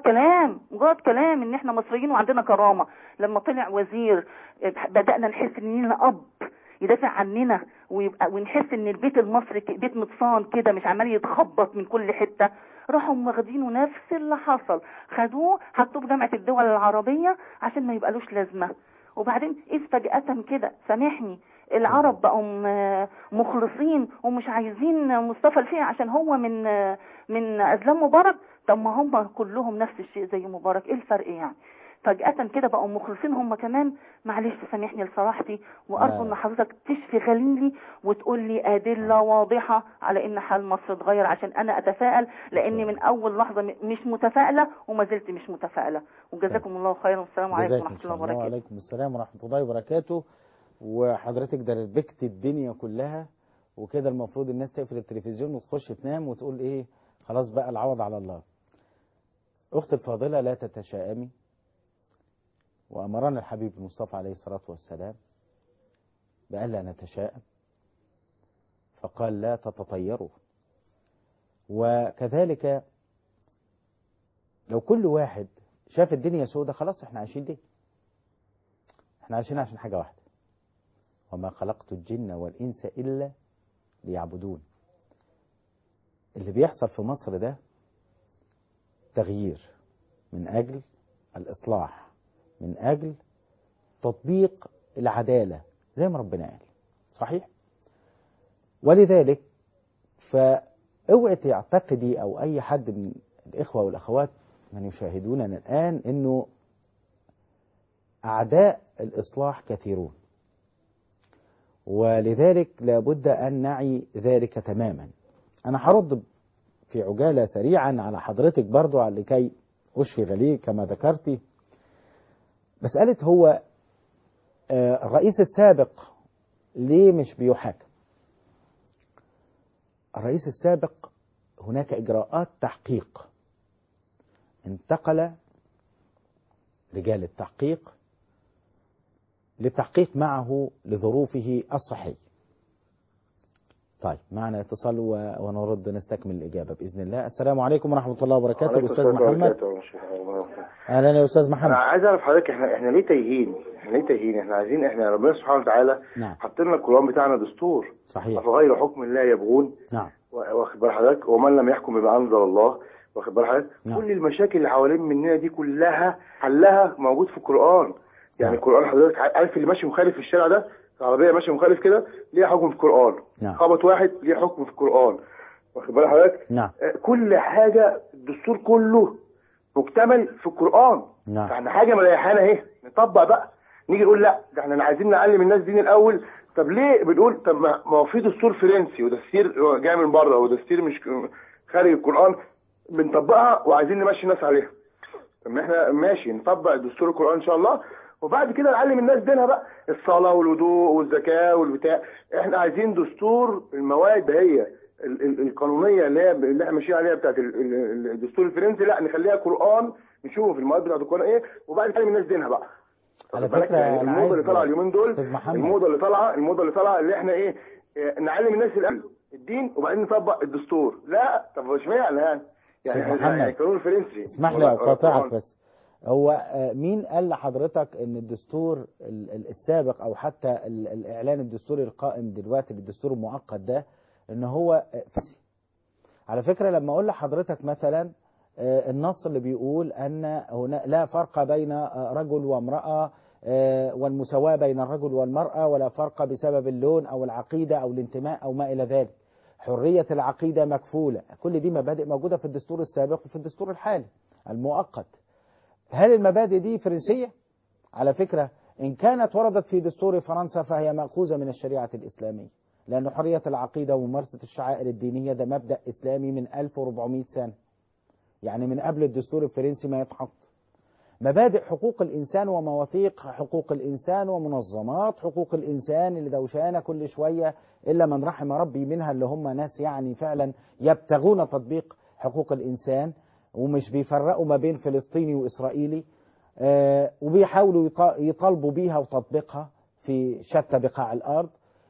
كلام ان احنا مصريين وعندنا كرامه. لما طلع وزير بدانا نحس ان لنا اب يدافع عننا، ونحس ان البيت المصري بيت متصان كده، مش عمال يتخبط من كل حته. راحوا واخدينه نفس اللي حصل، خدوه حطوه في جامعه الدول العربيه عشان ما يبقالوش لازمه. وبعدين فجأة كده، سامحني، العرب بقوا مخلصين ومش عايزين مصطفى الفقي عشان هو من أزلام مبارك. طب ما هم كلهم نفس الشيء زي مبارك، ايه الفرق يعني؟ فجأة كده بقوا مخلصين هم كمان. معلش سامحني لصراحتي، وارجو ان حضرتك تشفي غليلي وتقول لي ادله واضحه على ان حال مصر اتغير عشان انا اتفائل، لاني من اول لحظه مش متفائله وما زلت مش متفائله. وجزاكم الله خيرا، والسلام عليكم ورحمه الله وبركاته. وعليكم السلام ورحمه الله وبركاته. وحضرتك دربكت الدنيا كلها، وكده المفروض الناس تقفل التلفزيون وتخش تنام وتقول ايه، خلاص بقى العوض على الله. اختي الفاضله، لا تتشائمي، وأمرنا الحبيب المصطفى عليه الصلاة والسلام بألا نتشائم، فقال لا تتطيروا. وكذلك لو كل واحد شاف الدنيا سودة، خلاص احنا عايشين ليه؟ احنا عايشين عشان حاجة واحدة، وما خلقت الجن والإنس إلا ليعبدون. اللي بيحصل في مصر ده تغيير من أجل الإصلاح، من أجل تطبيق العدالة زي ما ربنا قال، صحيح؟ ولذلك فاوعي تعتقدي أو أي حد من الإخوة والأخوات من يشاهدوننا الآن أنه أعداء الإصلاح كثيرون، ولذلك لابد أن نعي ذلك تماما. أنا هرد في عجالة سريعا على حضرتك برضو لكي أشفي غليل كما ذكرتي. مسألة هو الرئيس السابق ليه مش بيحاكم؟ الرئيس السابق هناك إجراءات تحقيق، انتقل رجال التحقيق للتحقيق معه لظروفه الصحية. طيب معنا اتصال ونرد نستكمل الإجابة بإذن الله. السلام عليكم ورحمة الله وبركاته. الأستاذ محمد. أهلا يا أستاذ محمد. أنا عايز أعرف حضرتك إحنا ليه تايهين؟ إحنا عايزين، ربنا سبحانه وتعالى حط لنا القرآن بتاعنا دستور. صحيح. أفغير حكم الله يبغون. نعم. واخد بال حضرتك، ومن لم يحكم بما أنزل الله. واخد بال حضرتك. نعم. كل المشاكل اللي حوالين مننا دي كلها حلها موجود في القرآن. يعني القرآن حضرتك عارف اللي ماشي مخالف في الشارع ده، العربية ماشي مخالف كده، ليه حكم في القرآن. نعم. خبط واحد ليه حكم في القرآن. واخد بال حضرتك. نعم. كل حاجة الدستور كله مكتمل في القرآن. نعم. فاحنا حاجة مريحانا اهي، نطبق بقى. نيجي نقول لا ده احنا عايزين نعلم الناس دين الاول. طب ليه بنقول طب ما هو في دستور فرنسي ودستور جاي من بره ودستور مش خارج القرآن بنطبقها وعايزين نمشي الناس عليها. طب احنا ماشي نطبق دستور القرآن ان شاء الله، وبعد كده نعلم الناس دينها بقى، الصلاة والوضوء والزكاة والبتاع. احنا عايزين دستور المواد هي القانونيه اللي احنا ماشيين عليها بتاعت الدستور الفرنسي، لا نخليها قران، نشوف في المواد بتاعت القران ايه، وبعد كده الناس دينها بقى. على فكره يعني انا الموضه اللي طالعه اليومين دول، الموضه اللي طالعه اللي احنا ايه، نعلم الناس الاول الدين وبعدين نطبق الدستور. لا طب اشمعنى يعني القانون الفرنسي. اسمح لي اقاطعك بس، هو مين قال لحضرتك ان الدستور السابق او حتى الاعلان الدستوري القائم دلوقتي بالدستور المؤقت ده ان هو فاسد؟ على فكرة لما اقول لحضرتك مثلا النص اللي بيقول ان هنا لا فرق بين رجل وامرأة والمساواة بين الرجل والمرأة، ولا فرق بسبب اللون او العقيدة او الانتماء او ما الى ذلك، حرية العقيدة مكفولة، كل دي مبادئ موجودة في الدستور السابق وفي الدستور الحالي المؤقت. هل المبادئ دي فرنسية؟ على فكرة إن كانت وردت في دستور فرنسا فهي مأخوذة من الشريعة الإسلامية، لأن حرية العقيدة وممارسة الشعائر الدينية ده مبدأ إسلامي من 1400 سنة، يعني من قبل الدستور الفرنسي ما يتحط. مبادئ حقوق الإنسان ومواثيق حقوق الإنسان ومنظمات حقوق الإنسان اللي دوشانة كل شوية إلا من رحم ربي منها، اللي هم ناس يعني فعلا يبتغون تطبيق حقوق الإنسان ومش بيفرقوا ما بين فلسطيني وإسرائيلي، وبيحاولوا يطالبوا بيها وتطبيقها في شتى بقاع الأرض.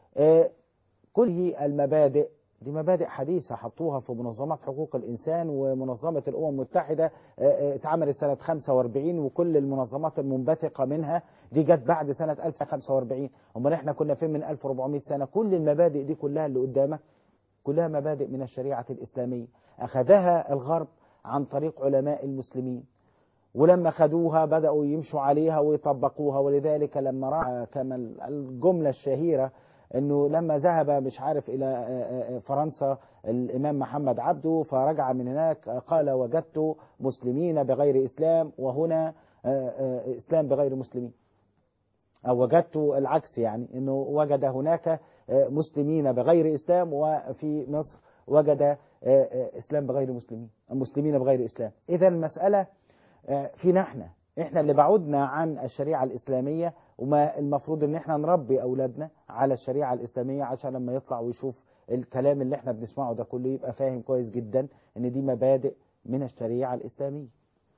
كل المبادئ دي مبادئ حديثة حطوها في منظمات حقوق الإنسان ومنظمة الأمم المتحدة، اتعملت سنة 45 وكل المنظمات المنبثقة منها دي جت بعد سنة 1045. أمال احنا كنا فين من 1400 سنة؟ كل المبادئ دي كلها اللي قدامك كلها مبادئ من الشريعة الإسلامية أخذها الغرب عن طريق علماء المسلمين، ولما خدوها بدأوا يمشوا عليها ويطبقوها. ولذلك لما رأى كما الجملة الشهيرة انه لما ذهب مش عارف الى فرنسا الامام محمد عبده فرجع من هناك قال وجدت مسلمين بغير اسلام وهنا اسلام بغير مسلمين، او وجدت العكس، يعني انه وجد هناك مسلمين بغير اسلام وفي مصر وجد اسلام بغير مسلمين، مسلمين بغير اسلام. اذا المسألة فينا احنا اللي بعدنا عن الشريعة الإسلامية، وما المفروض ان احنا نربي اولادنا على الشريعة الإسلامية عشان لما يطلع ويشوف الكلام اللي احنا بنسمعه ده كله يبقى فاهم كويس جدا ان دي مبادئ من الشريعة الإسلامية.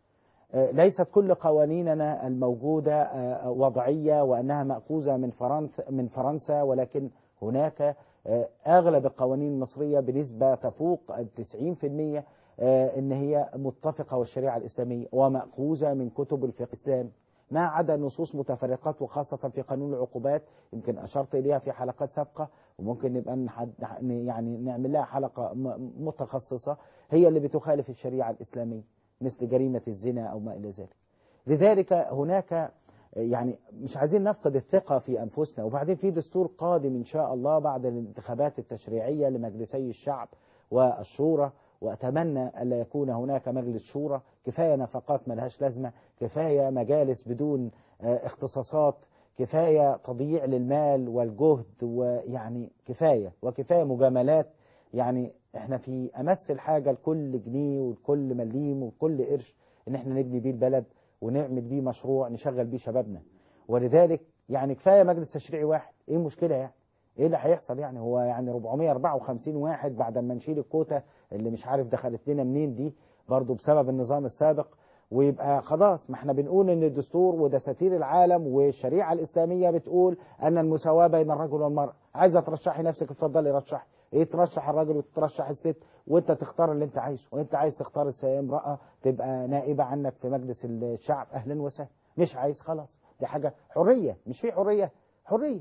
ليست كل قوانيننا الموجودة وضعية وأنها مأخوذة من فرنسا، ولكن هناك أغلب القوانين المصرية بنسبة تفوق 90% ان هي متفقة والشريعة الإسلامية ومأخوذة من كتب الفقه الإسلامي، ما عدا نصوص متفرقات، وخاصة في قانون العقوبات يمكن أشرت إليها في حلقات سابقة، وممكن نبقى يعني نعمل لها حلقة متخصصة هي اللي بتخالف الشريعة الإسلامية مثل جريمة الزنا أو ما إلى ذلك. لذلك هناك يعني مش عايزين نفقد الثقة في أنفسنا. وبعدين في دستور قادم إن شاء الله بعد الانتخابات التشريعية لمجلسي الشعب والشورى، وأتمنى ألا يكون هناك مجلس شورى، كفاية نفقات ملهاش لازمة، كفاية مجالس بدون اختصاصات، كفاية تضييع للمال والجهد، ويعني كفاية مجاملات. يعني احنا في أمس الحاجة لكل جنيه وكل مليم وكل قرش ان احنا نبني بيه البلد ونعمل بيه مشروع نشغل بيه شبابنا. ولذلك يعني كفاية مجلس تشريعي واحد، ايه المشكلة يعني؟ ايه اللي هيحصل يعني؟ هو يعني 454 واحد بعد ما نشيل الكوتا اللي مش عارف دخلت لنا منين دي برضو بسبب النظام السابق، ويبقى خلاص. ما احنا بنقول ان الدستور ودساتير العالم والشريعة الإسلامية بتقول ان المساواة بين الرجل والمرأة. عايزة ترشحي نفسك اتفضلي رشحي، ايه ترشح الراجل وترشح الست وانت تختار اللي انت عايزه، وانت عايز تختار امرأة تبقى نائبة عنك في مجلس الشعب اهلا وسهلا، مش عايز خلاص، دي حاجة حرية. مش في حرية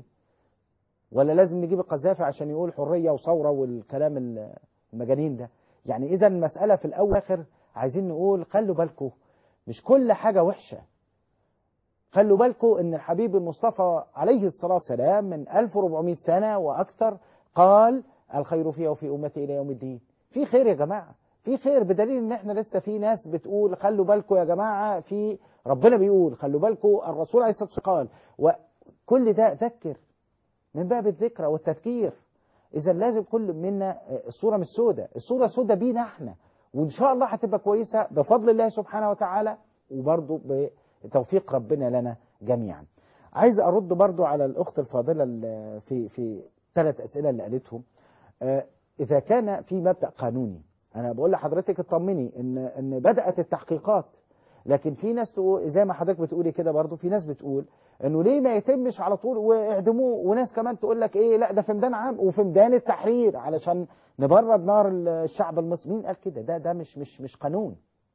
ولا لازم نجيب القذافي عشان يقول حرية وثورة والكلام المجانين ده؟ يعني إذا المسألة في الأول والآخر عايزين نقول خلوا بالكم مش كل حاجة وحشة. خلوا بالكم إن الحبيب المصطفى عليه الصلاة والسلام من 1400 سنة وأكثر قال الخير فيها وفي أمتي إلى يوم الدين. في خير يا جماعة، في خير، بدليل إن إحنا لسه في ناس بتقول خلوا بالكم يا جماعة، في ربنا بيقول خلوا بالكم، الرسول عليه الصلاة والسلام قال، وكل ده ذكر من باب الذكرى والتذكير. إذا لازم كل منا الصورة مش سودة، الصورة سودة بينا احنا، وإن شاء الله هتبقى كويسة بفضل الله سبحانه وتعالى وبرضه بتوفيق ربنا لنا جميعا. عايز أرد برضه على الأخت الفاضلة في 3 أسئلة اللي قالتهم. إذا كان في مبدأ قانوني، أنا بقول لحضرتك اطمني إن بدأت التحقيقات، لكن في ناس تقول زي ما حضرتك بتقولي كده برضو، في ناس بتقول إنه ليه ما يتمش على طول واعدموه، وناس كمان تقول لك إيه لا ده في ميدان عام وفي ميدان التحرير علشان نبرد نار الشعب المصري. مين قال كده؟ ده مش قانون.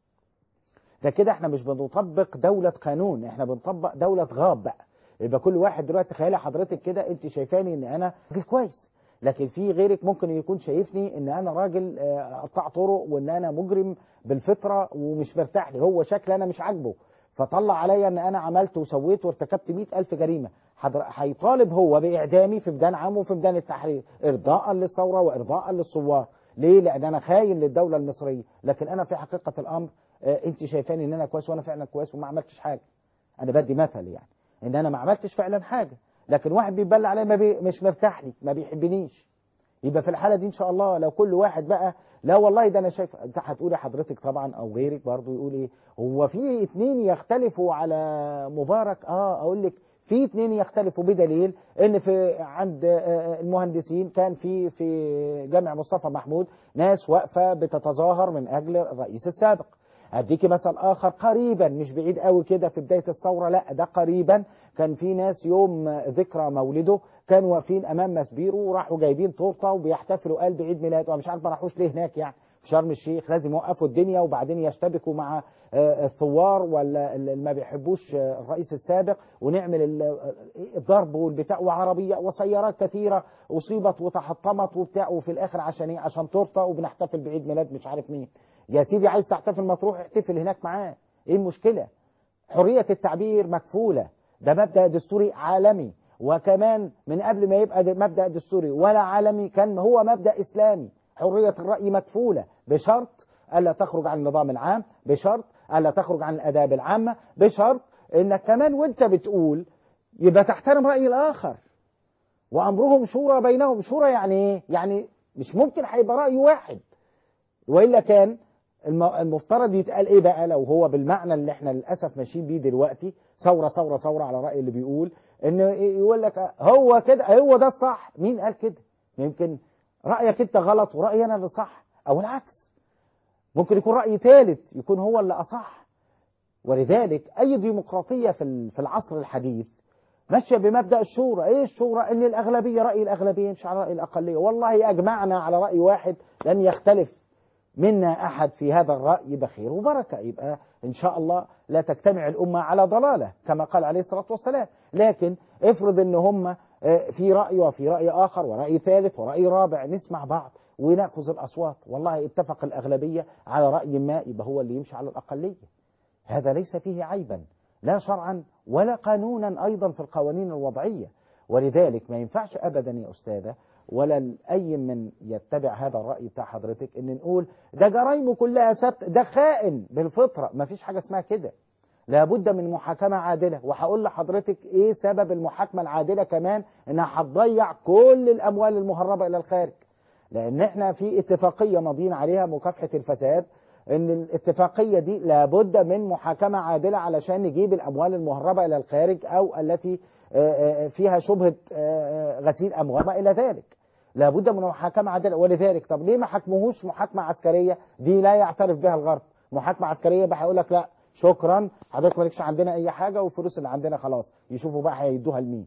ده كده احنا مش بنطبق دولة قانون، احنا بنطبق دولة غاب بقى. يبقى كل واحد دلوقتي تخيلي حضرتك كده، انت شايفاني ان انا راجل كويس، لكن في غيرك ممكن يكون شايفني ان انا راجل قطاع طرق، وان انا مجرم بالفطرة ومش مرتاح لي، هو شكل انا مش عاجبه، فطلع عليا ان انا عملت وسويت وارتكبت 100,000 جريمة. هيطالب هو بإعدامي في ميدان عام وفي ميدان التحرير إرضاء للثورة وإرضاء للثوار. ليه؟ لأن أنا خاين للدولة المصرية. لكن أنا في حقيقة الأمر أنت شايفاني إن أنا كويس، وأنا فعلا كويس وما عملتش حاجة. أنا بدي مثل يعني إن أنا ما عملتش فعلا حاجة، لكن واحد بيبلع عليا مش مرتاح لي، ما بيحبنيش. يبقى في الحالة دي إن شاء الله لو كل واحد بقى لا والله ده أنا شايف، أنت هتقولي حضرتك طبعا أو غيرك برضو يقول إيه، هو في اتنين يختلفوا على مبارك؟ أقول لك في اتنين يختلفوا بدليل ان في عند المهندسين كان في جامع مصطفى محمود ناس واقفه بتتظاهر من اجل الرئيس السابق. اديكي مثل اخر قريبا مش بعيد قوي كده في بدايه الثوره، لا ده قريبا كان في ناس يوم ذكرى مولده كانوا واقفين امام مسبيرو وراحوا جايبين تورته وبيحتفلوا قلب عيد ميلاد، ومش عارف ما راحوش ليه هناك يعني في شرم الشيخ، لازم يوقفوا الدنيا وبعدين يشتبكوا مع الثوار ولا اللي ما بيحبوش الرئيس السابق، ونعمل الضرب والبتاع، وعربيه وسيارات كثيره اصيبت وتحطمت وبتاع، وفي الاخر عشان ايه؟ عشان تورته وبنحتفل بعيد ميلاد مش عارف مين. يا سيدي عايز تحتفل ما تروح احتفل هناك معاه، ايه المشكله؟ حريه التعبير مكفوله، ده مبدا دستوري عالمي، وكمان من قبل ما يبقى مبدا دستوري ولا عالمي كان هو مبدا اسلامي. حريه الراي مكفوله بشرط الا تخرج عن النظام العام، بشرط الا تخرج عن الاداب العامه، بشرط انك كمان وانت بتقول يبقى تحترم راي الاخر. وامرهم شورى بينهم. شورى يعني ايه؟ يعني مش ممكن هيبقى راي واحد، والا كان المفترض يتقال ايه بقى لو هو بالمعنى اللي احنا للاسف ماشيين بيه دلوقتي، ثوره ثوره ثوره على راي اللي بيقول ان يقول لك هو كده هو ده الصح. مين قال كده؟ يمكن رايك انت غلط ورايي انا اللي صح، او العكس، ممكن يكون راي ثالث يكون هو اللي اصح. ولذلك اي ديمقراطيه في العصر الحديث ماشيه بمبدا الشورى. ايه الشورى؟ ان الاغلبيه راي الاغلبيه يمشي على راي الاقليه. والله اجمعنا على راي واحد لم يختلف منا أحد في هذا الرأي بخير وبركة، يبقى إن شاء الله لا تجتمع الأمة على ضلالة كما قال عليه الصلاة والسلام. لكن افرض إن هم في رأي وفي رأي آخر ورأي ثالث ورأي رابع، نسمع بعض ونأخذ الأصوات. والله اتفق الأغلبية على رأي ما، يبقى هو اللي يمشي على الأقلية. هذا ليس فيه عيبا لا شرعا ولا قانونا أيضا في القوانين الوضعية. ولذلك ما ينفعش أبدا يا أستاذة ولا أي من يتبع هذا الرأي بتاع حضرتك إن نقول ده جرايمه كلها ثابتة، ده خائن بالفطرة. ما فيش حاجة اسمها كده، لابد من محاكمة عادلة. وهقول لحضرتك إيه سبب المحاكمة العادلة كمان، إنها هتضيع كل الأموال المهربة إلى الخارج. لأن إحنا في اتفاقية ماضيين عليها مكافحة الفساد، إن الاتفاقية دي لابد من محاكمة عادلة علشان نجيب الأموال المهربة إلى الخارج أو التي فيها شبهة غسيل أموال إلى ذلك. لابد من محاكمة عادلة. ولذلك طب ليه ما حكموهوش محاكمة عسكرية؟ دي لا يعترف بها الغرب. محاكمة عسكرية بقى هيقول لك لا شكرا حضرتك مالكش عندنا أي حاجة، والفلوس اللي عندنا خلاص يشوفوا بقى هيدوها لمين.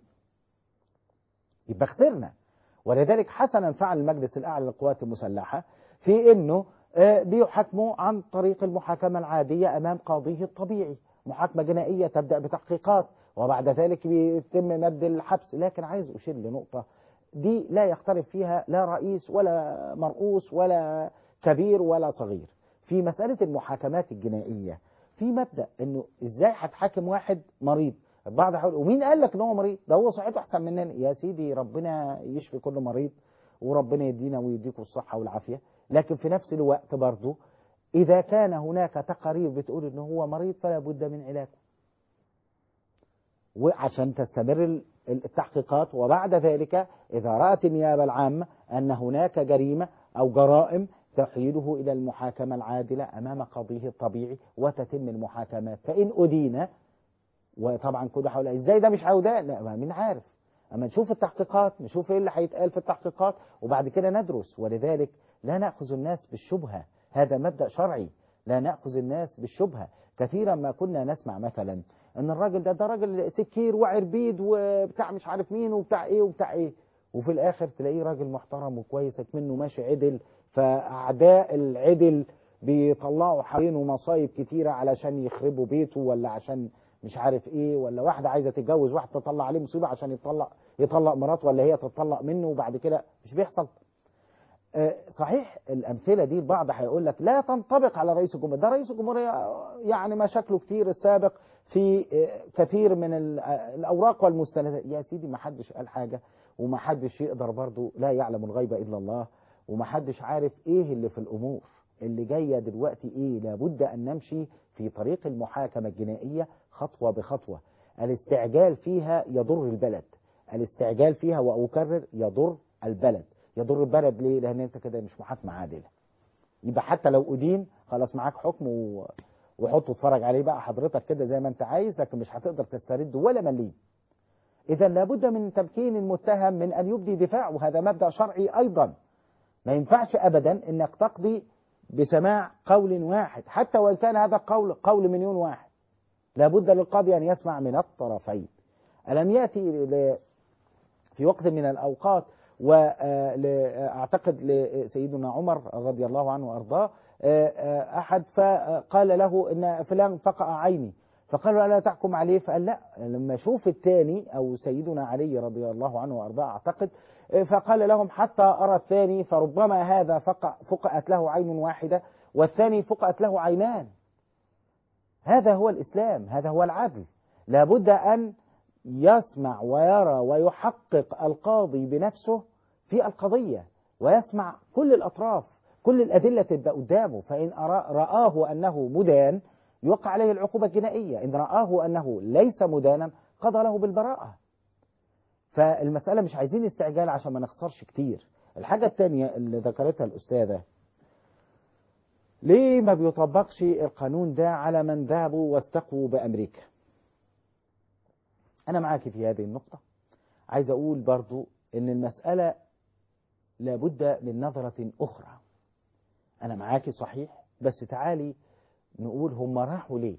يبقى خسرنا. ولذلك حسنا فعل المجلس الأعلى للقوات المسلحة في إنه بيحاكموا عن طريق المحاكمة العادية أمام قاضيه الطبيعي، محاكمة جنائية تبدأ بتحقيقات وبعد ذلك بيتم مد الحبس. لكن عايز أشير لنقطة دي لا يختلف فيها لا رئيس ولا مرؤوس ولا كبير ولا صغير. في مسألة المحاكمات الجنائية في مبدأ إنه إزاي هتحاكم واحد مريض؟ البعض هيقول ومين قال لك إن هو مريض؟ ده هو صحته أحسن مننا. يا سيدي ربنا يشفي كل مريض وربنا يدينا ويديكم الصحة والعافية. لكن في نفس الوقت برضه إذا كان هناك تقارير بتقول إنه هو مريض فلا بد من علاجه، وعشان تستمر التحقيقات. وبعد ذلك إذا رأت النيابة العامة أن هناك جريمة أو جرائم تحيله إلى المحاكمة العادلة أمام قاضيه الطبيعي وتتم المحاكمات. فإن أدين، وطبعا كل حول إزاي ده مش عودان، لا مين عارف، أما نشوف التحقيقات، نشوف إيه اللي هيتقال في التحقيقات، وبعد كده ندرس. ولذلك لا نأخذ الناس بالشبهة، هذا مبدأ شرعي، لا نأخذ الناس بالشبهة. كثيرا ما كنا نسمع مثلا ان الراجل ده راجل سكير وعربيد وبتاع مش عارف مين وبتاع ايه وبتاع ايه، وفي الاخر تلاقيه راجل محترم وكويس منه ماشي عدل، فاعداء العدل بيطلعوا حوالينه مصايب كتيرة علشان يخربوا بيته، ولا عشان مش عارف ايه، ولا واحدة عايزة تتجوز واحد تطلع عليه مصيبة عشان يطلق مراته، ولا هي تتطلق منه، وبعد كده مش بيحصل. صحيح الأمثلة دي البعض هيقول لك لا تنطبق على رئيس الجمهورية، ده رئيس الجمهورية يعني مشاكله كتير السابق في كثير من الأوراق والمستندات. يا سيدي ما حدش قال حاجة، وما حدش يقدر برضو، لا يعلم الغيب إلا الله، وما حدش عارف إيه اللي في الأمور اللي جاية دلوقتي إيه. لابد أن نمشي في طريق المحاكمة الجنائية خطوة بخطوة. الاستعجال فيها يضر البلد، الاستعجال فيها وأكرر يضر البلد. يضر البلد ليه؟ لأن أنت كده مش محاكمة عادلة. يبقى حتى لو أدين خلاص معاك حكم وحطه اتفرج عليه بقى حضرتك كده زي ما أنت عايز، لكن مش هتقدر تسترد ولا مليم. إذا لابد من تمكين المتهم من أن يبدي دفاع، وهذا مبدأ شرعي أيضا. ما ينفعش أبدا أنك تقضي بسماع قول واحد حتى وإن كان هذا قول مليون واحد. لابد للقاضي أن يسمع من الطرفين. ألم يأتي في وقت من الأوقات وأعتقد لسيدنا عمر رضي الله عنه وأرضاه أحد فقال له إن فلان فقع عيني، فقالوا ألا تحكم عليه؟ فقال لا. لما شوف الثاني أو سيدنا علي رضي الله عنه وأرضاه أعتقد، فقال لهم حتى أرى الثاني، فربما هذا فقأت له عين واحدة والثاني فقأت له عينان. هذا هو الإسلام، هذا هو العدل. لابد أن يسمع ويرى ويحقق القاضي بنفسه في القضية، ويسمع كل الأطراف، كل الأدلة تبقى قدامه. فإن رآه أنه مدان يوقع عليه العقوبة الجنائية، إن رآه أنه ليس مدانا قضى له بالبراءة. فالمسألة مش عايزين استعجال عشان ما نخسرش كتير. الحاجة الثانية اللي ذكرتها الأستاذة، ليه ما بيطبقش القانون ده على من ذهبوا واستقوا بأمريكا؟ أنا معاك في هذه النقطة. عايز أقول برضو إن المسألة لابد من نظرة أخرى. أنا معاك صحيح، بس تعالي نقول هم راحوا ليه.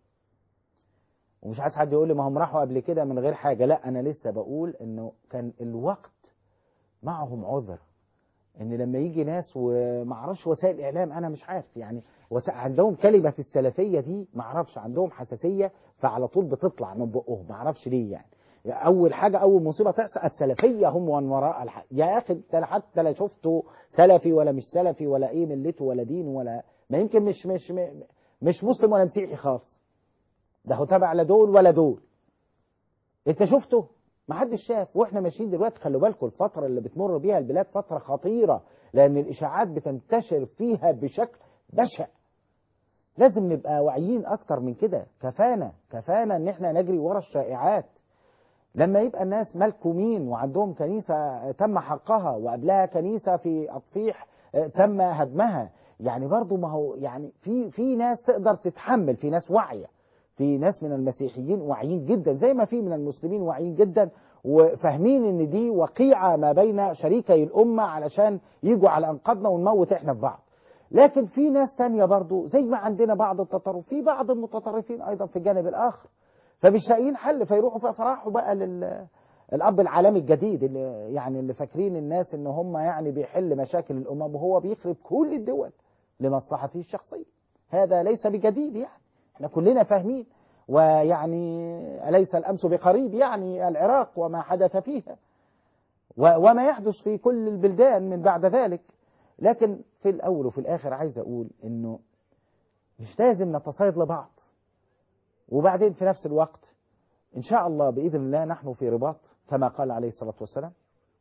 ومش عايز حد يقول لي ما هم راحوا قبل كده من غير حاجة. لا، أنا لسه بقول إنه كان الوقت معهم عذر. إن لما يجي ناس ومعرفش وسائل الإعلام، أنا مش عارف يعني عندهم كلمة السلفية دي معرفش، عندهم حساسية فعلى طول بتطلع من بقهم، معرفش ليه يعني. أول حاجة أول مصيبة تحصل السلفية هم وراء الحق. يا أخي أنت حتى لا شفته سلفي ولا مش سلفي ولا إيه ملته ولا دينه ولا ما يمكن مش مسلم ولا مسيحي خالص، ده هو تابع لا دول ولا دول. أنت شفته؟ ما حدش شاف. واحنا ماشيين دلوقتي خلوا بالكم الفترة اللي بتمر بيها البلاد فترة خطيرة، لأن الإشاعات بتنتشر فيها بشكل بشع. لازم نبقى واعيين أكتر من كده. كفانا إن احنا نجري ورا الشائعات. لما يبقى الناس ملكومين وعندهم كنيسة تم حقها وقبلها كنيسة في أطفيح تم هدمها، يعني برضو ما هو يعني في ناس تقدر تتحمل، في ناس واعية، في ناس من المسيحيين واعيين جدا زي ما في من المسلمين واعيين جدا، وفاهمين ان دي وقيعة ما بين شريكي الأمة علشان يجوا على أنقاضنا ونموت احنا في بعض. لكن في ناس تانية برضو زي ما عندنا بعض التطرف، في بعض المتطرفين أيضا في الجانب الآخر، فمش لاقيين حل فيروحوا فراحوا بقى الأب العالمي الجديد اللي فاكرين الناس ان هم يعني بيحل مشاكل الأمم وهو بيخرب كل الدول لمصلحته الشخصية. هذا ليس بجديد، يعني احنا كلنا فاهمين. ويعني أليس الأمس بقريب، يعني العراق وما حدث فيها وما يحدث في كل البلدان من بعد ذلك. لكن في الأول وفي الآخر عايز أقول إنه مش لازم نتصيد لبعض. وبعدين في نفس الوقت إن شاء الله بإذن الله نحن في رباط كما قال عليه الصلاة والسلام،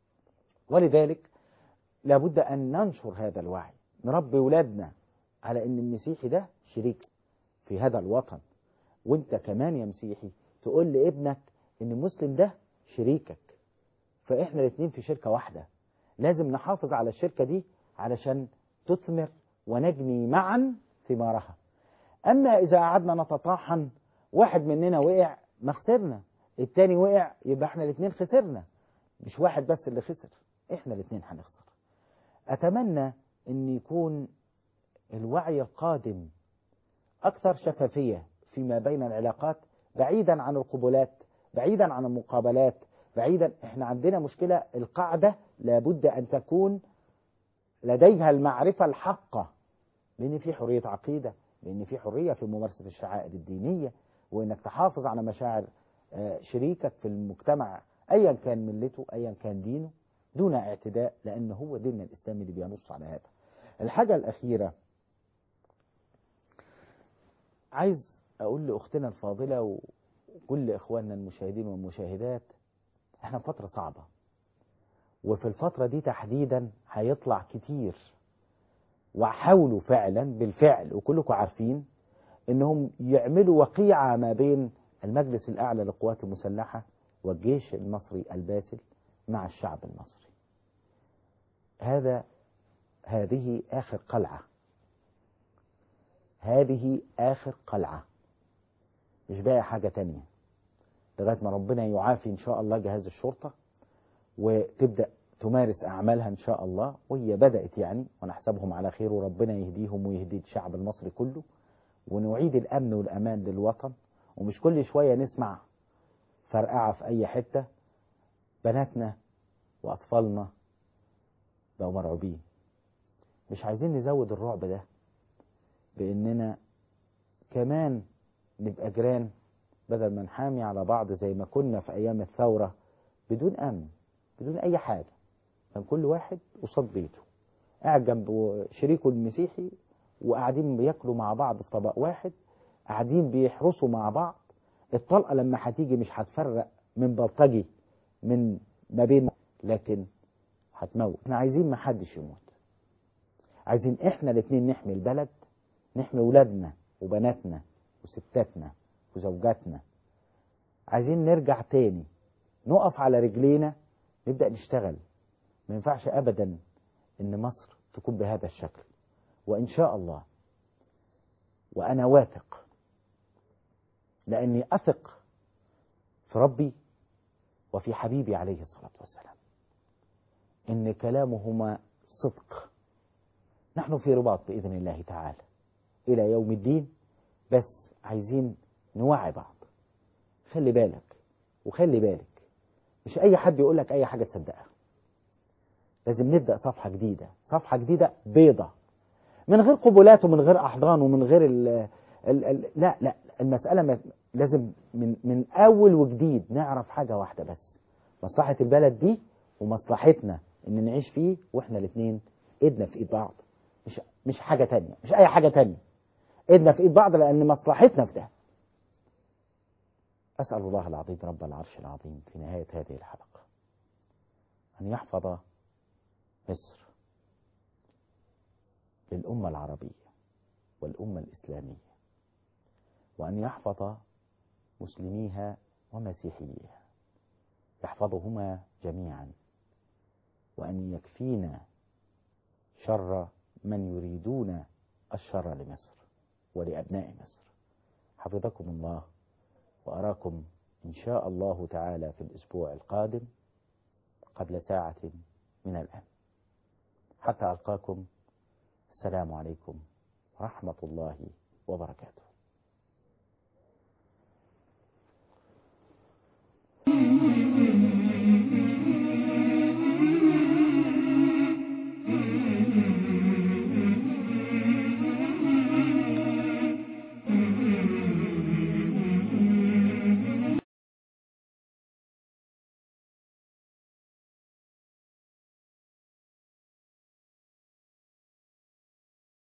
ولذلك لابد أن ننشر هذا الوعي، نربي ولادنا على أن المسيحي ده شريك في هذا الوطن، وانت كمان يا مسيحي تقول لابنك ان المسلم ده شريكك، فاحنا الاثنين في شركة واحدة، لازم نحافظ على الشركة دي علشان تثمر ونجني معا ثمارها. اما اذا قعدنا نتطاحن واحد مننا وقع ما خسرنا، التاني وقع، يبقى احنا الاثنين خسرنا، مش واحد بس اللي خسر، احنا الاثنين هنخسر. أتمنى أن يكون الوعي القادم أكثر شفافية فيما بين العلاقات، بعيدا عن القبلات، بعيدا عن المقابلات، بعيدا. احنا عندنا مشكلة، القاعدة لابد أن تكون لديها المعرفة الحقة، لأن في حرية عقيدة، لأن في حرية في ممارسة الشعائر الدينية، وأنك تحافظ على مشاعر شريكك في المجتمع أيا كان ملته أيا كان دينه دون اعتداء، لأن هو ديننا الإسلامي اللي بينص على هذا. الحاجة الأخيرة عايز أقول لأختنا الفاضلة وكل إخواننا المشاهدين والمشاهدات، احنا في فترة صعبة، وفي الفترة دي تحديدا هيطلع كتير، وحاولوا فعلا بالفعل، وكلكم عارفين انهم يعملوا وقيعة ما بين المجلس الأعلى للقوات المسلحة والجيش المصري الباسل مع الشعب المصري. هذه آخر قلعة، هذه آخر قلعة، مش باقي حاجة تانية لغاية ما ربنا يعافي إن شاء الله جهاز الشرطة وتبدأ تمارس أعمالها إن شاء الله، وهي بدأت يعني، ونحسبهم على خير، وربنا يهديهم ويهدي الشعب المصري كله، ونعيد الأمن والأمان للوطن، ومش كل شوية نسمع فرقعة في أي حتة. بناتنا وأطفالنا بقوا مرعوبين، مش عايزين نزود الرعب ده بأننا كمان نبقى جيران، بدل ما نحامي على بعض زي ما كنا في أيام الثورة بدون أمن بدون أي حاجة. كان كل واحد قصاد بيته قاعد جنب شريكه المسيحي، وقاعدين بياكلوا مع بعض في طبق واحد، قاعدين بيحرسوا مع بعض. الطلقة لما هتيجي مش هتفرق من بلطجي من ما بين، لكن هتموت. احنا عايزين ما حدش يموت، عايزين احنا الاثنين نحمي البلد، نحمي ولادنا وبناتنا وستاتنا وزوجاتنا. عايزين نرجع تاني نقف على رجلينا، نبدأ نشتغل. ما ينفعش أبدا إن مصر تكون بهذا الشكل، وإن شاء الله، وأنا واثق لأني أثق في ربي وفي حبيبي عليه الصلاة والسلام إن كلامهما صدق. نحن في رباط بإذن الله تعالى إلى يوم الدين، بس عايزين نوعي بعض. خلي بالك وخلي بالك، مش أي حد يقول لك أي حاجة تصدقها. لازم نبدأ صفحة جديدة، صفحة جديدة بيضة، من غير قبلات ومن غير أحضان ومن غير لا المسألة لازم من أول وجديد نعرف حاجة واحدة بس، مصلحة البلد دي ومصلحتنا إن نعيش فيه وإحنا الاثنين إيدنا في إيد بعض، مش حاجة تانية، مش أي حاجة تانية، إيدنا في إيد بعض لأن مصلحتنا في ده. أسأل الله العظيم رب العرش العظيم في نهاية هذه الحلقة أن يحفظ مصر للأمة العربية والأمة الإسلامية، وأن يحفظ مسلميها ومسيحيها، يحفظهما جميعا، وأن يكفينا شر من يريدون الشر لمصر ولأبناء مصر. حفظكم الله، وأراكم إن شاء الله تعالى في الأسبوع القادم قبل ساعة من الآن. حتى ألقاكم، السلام عليكم ورحمة الله وبركاته.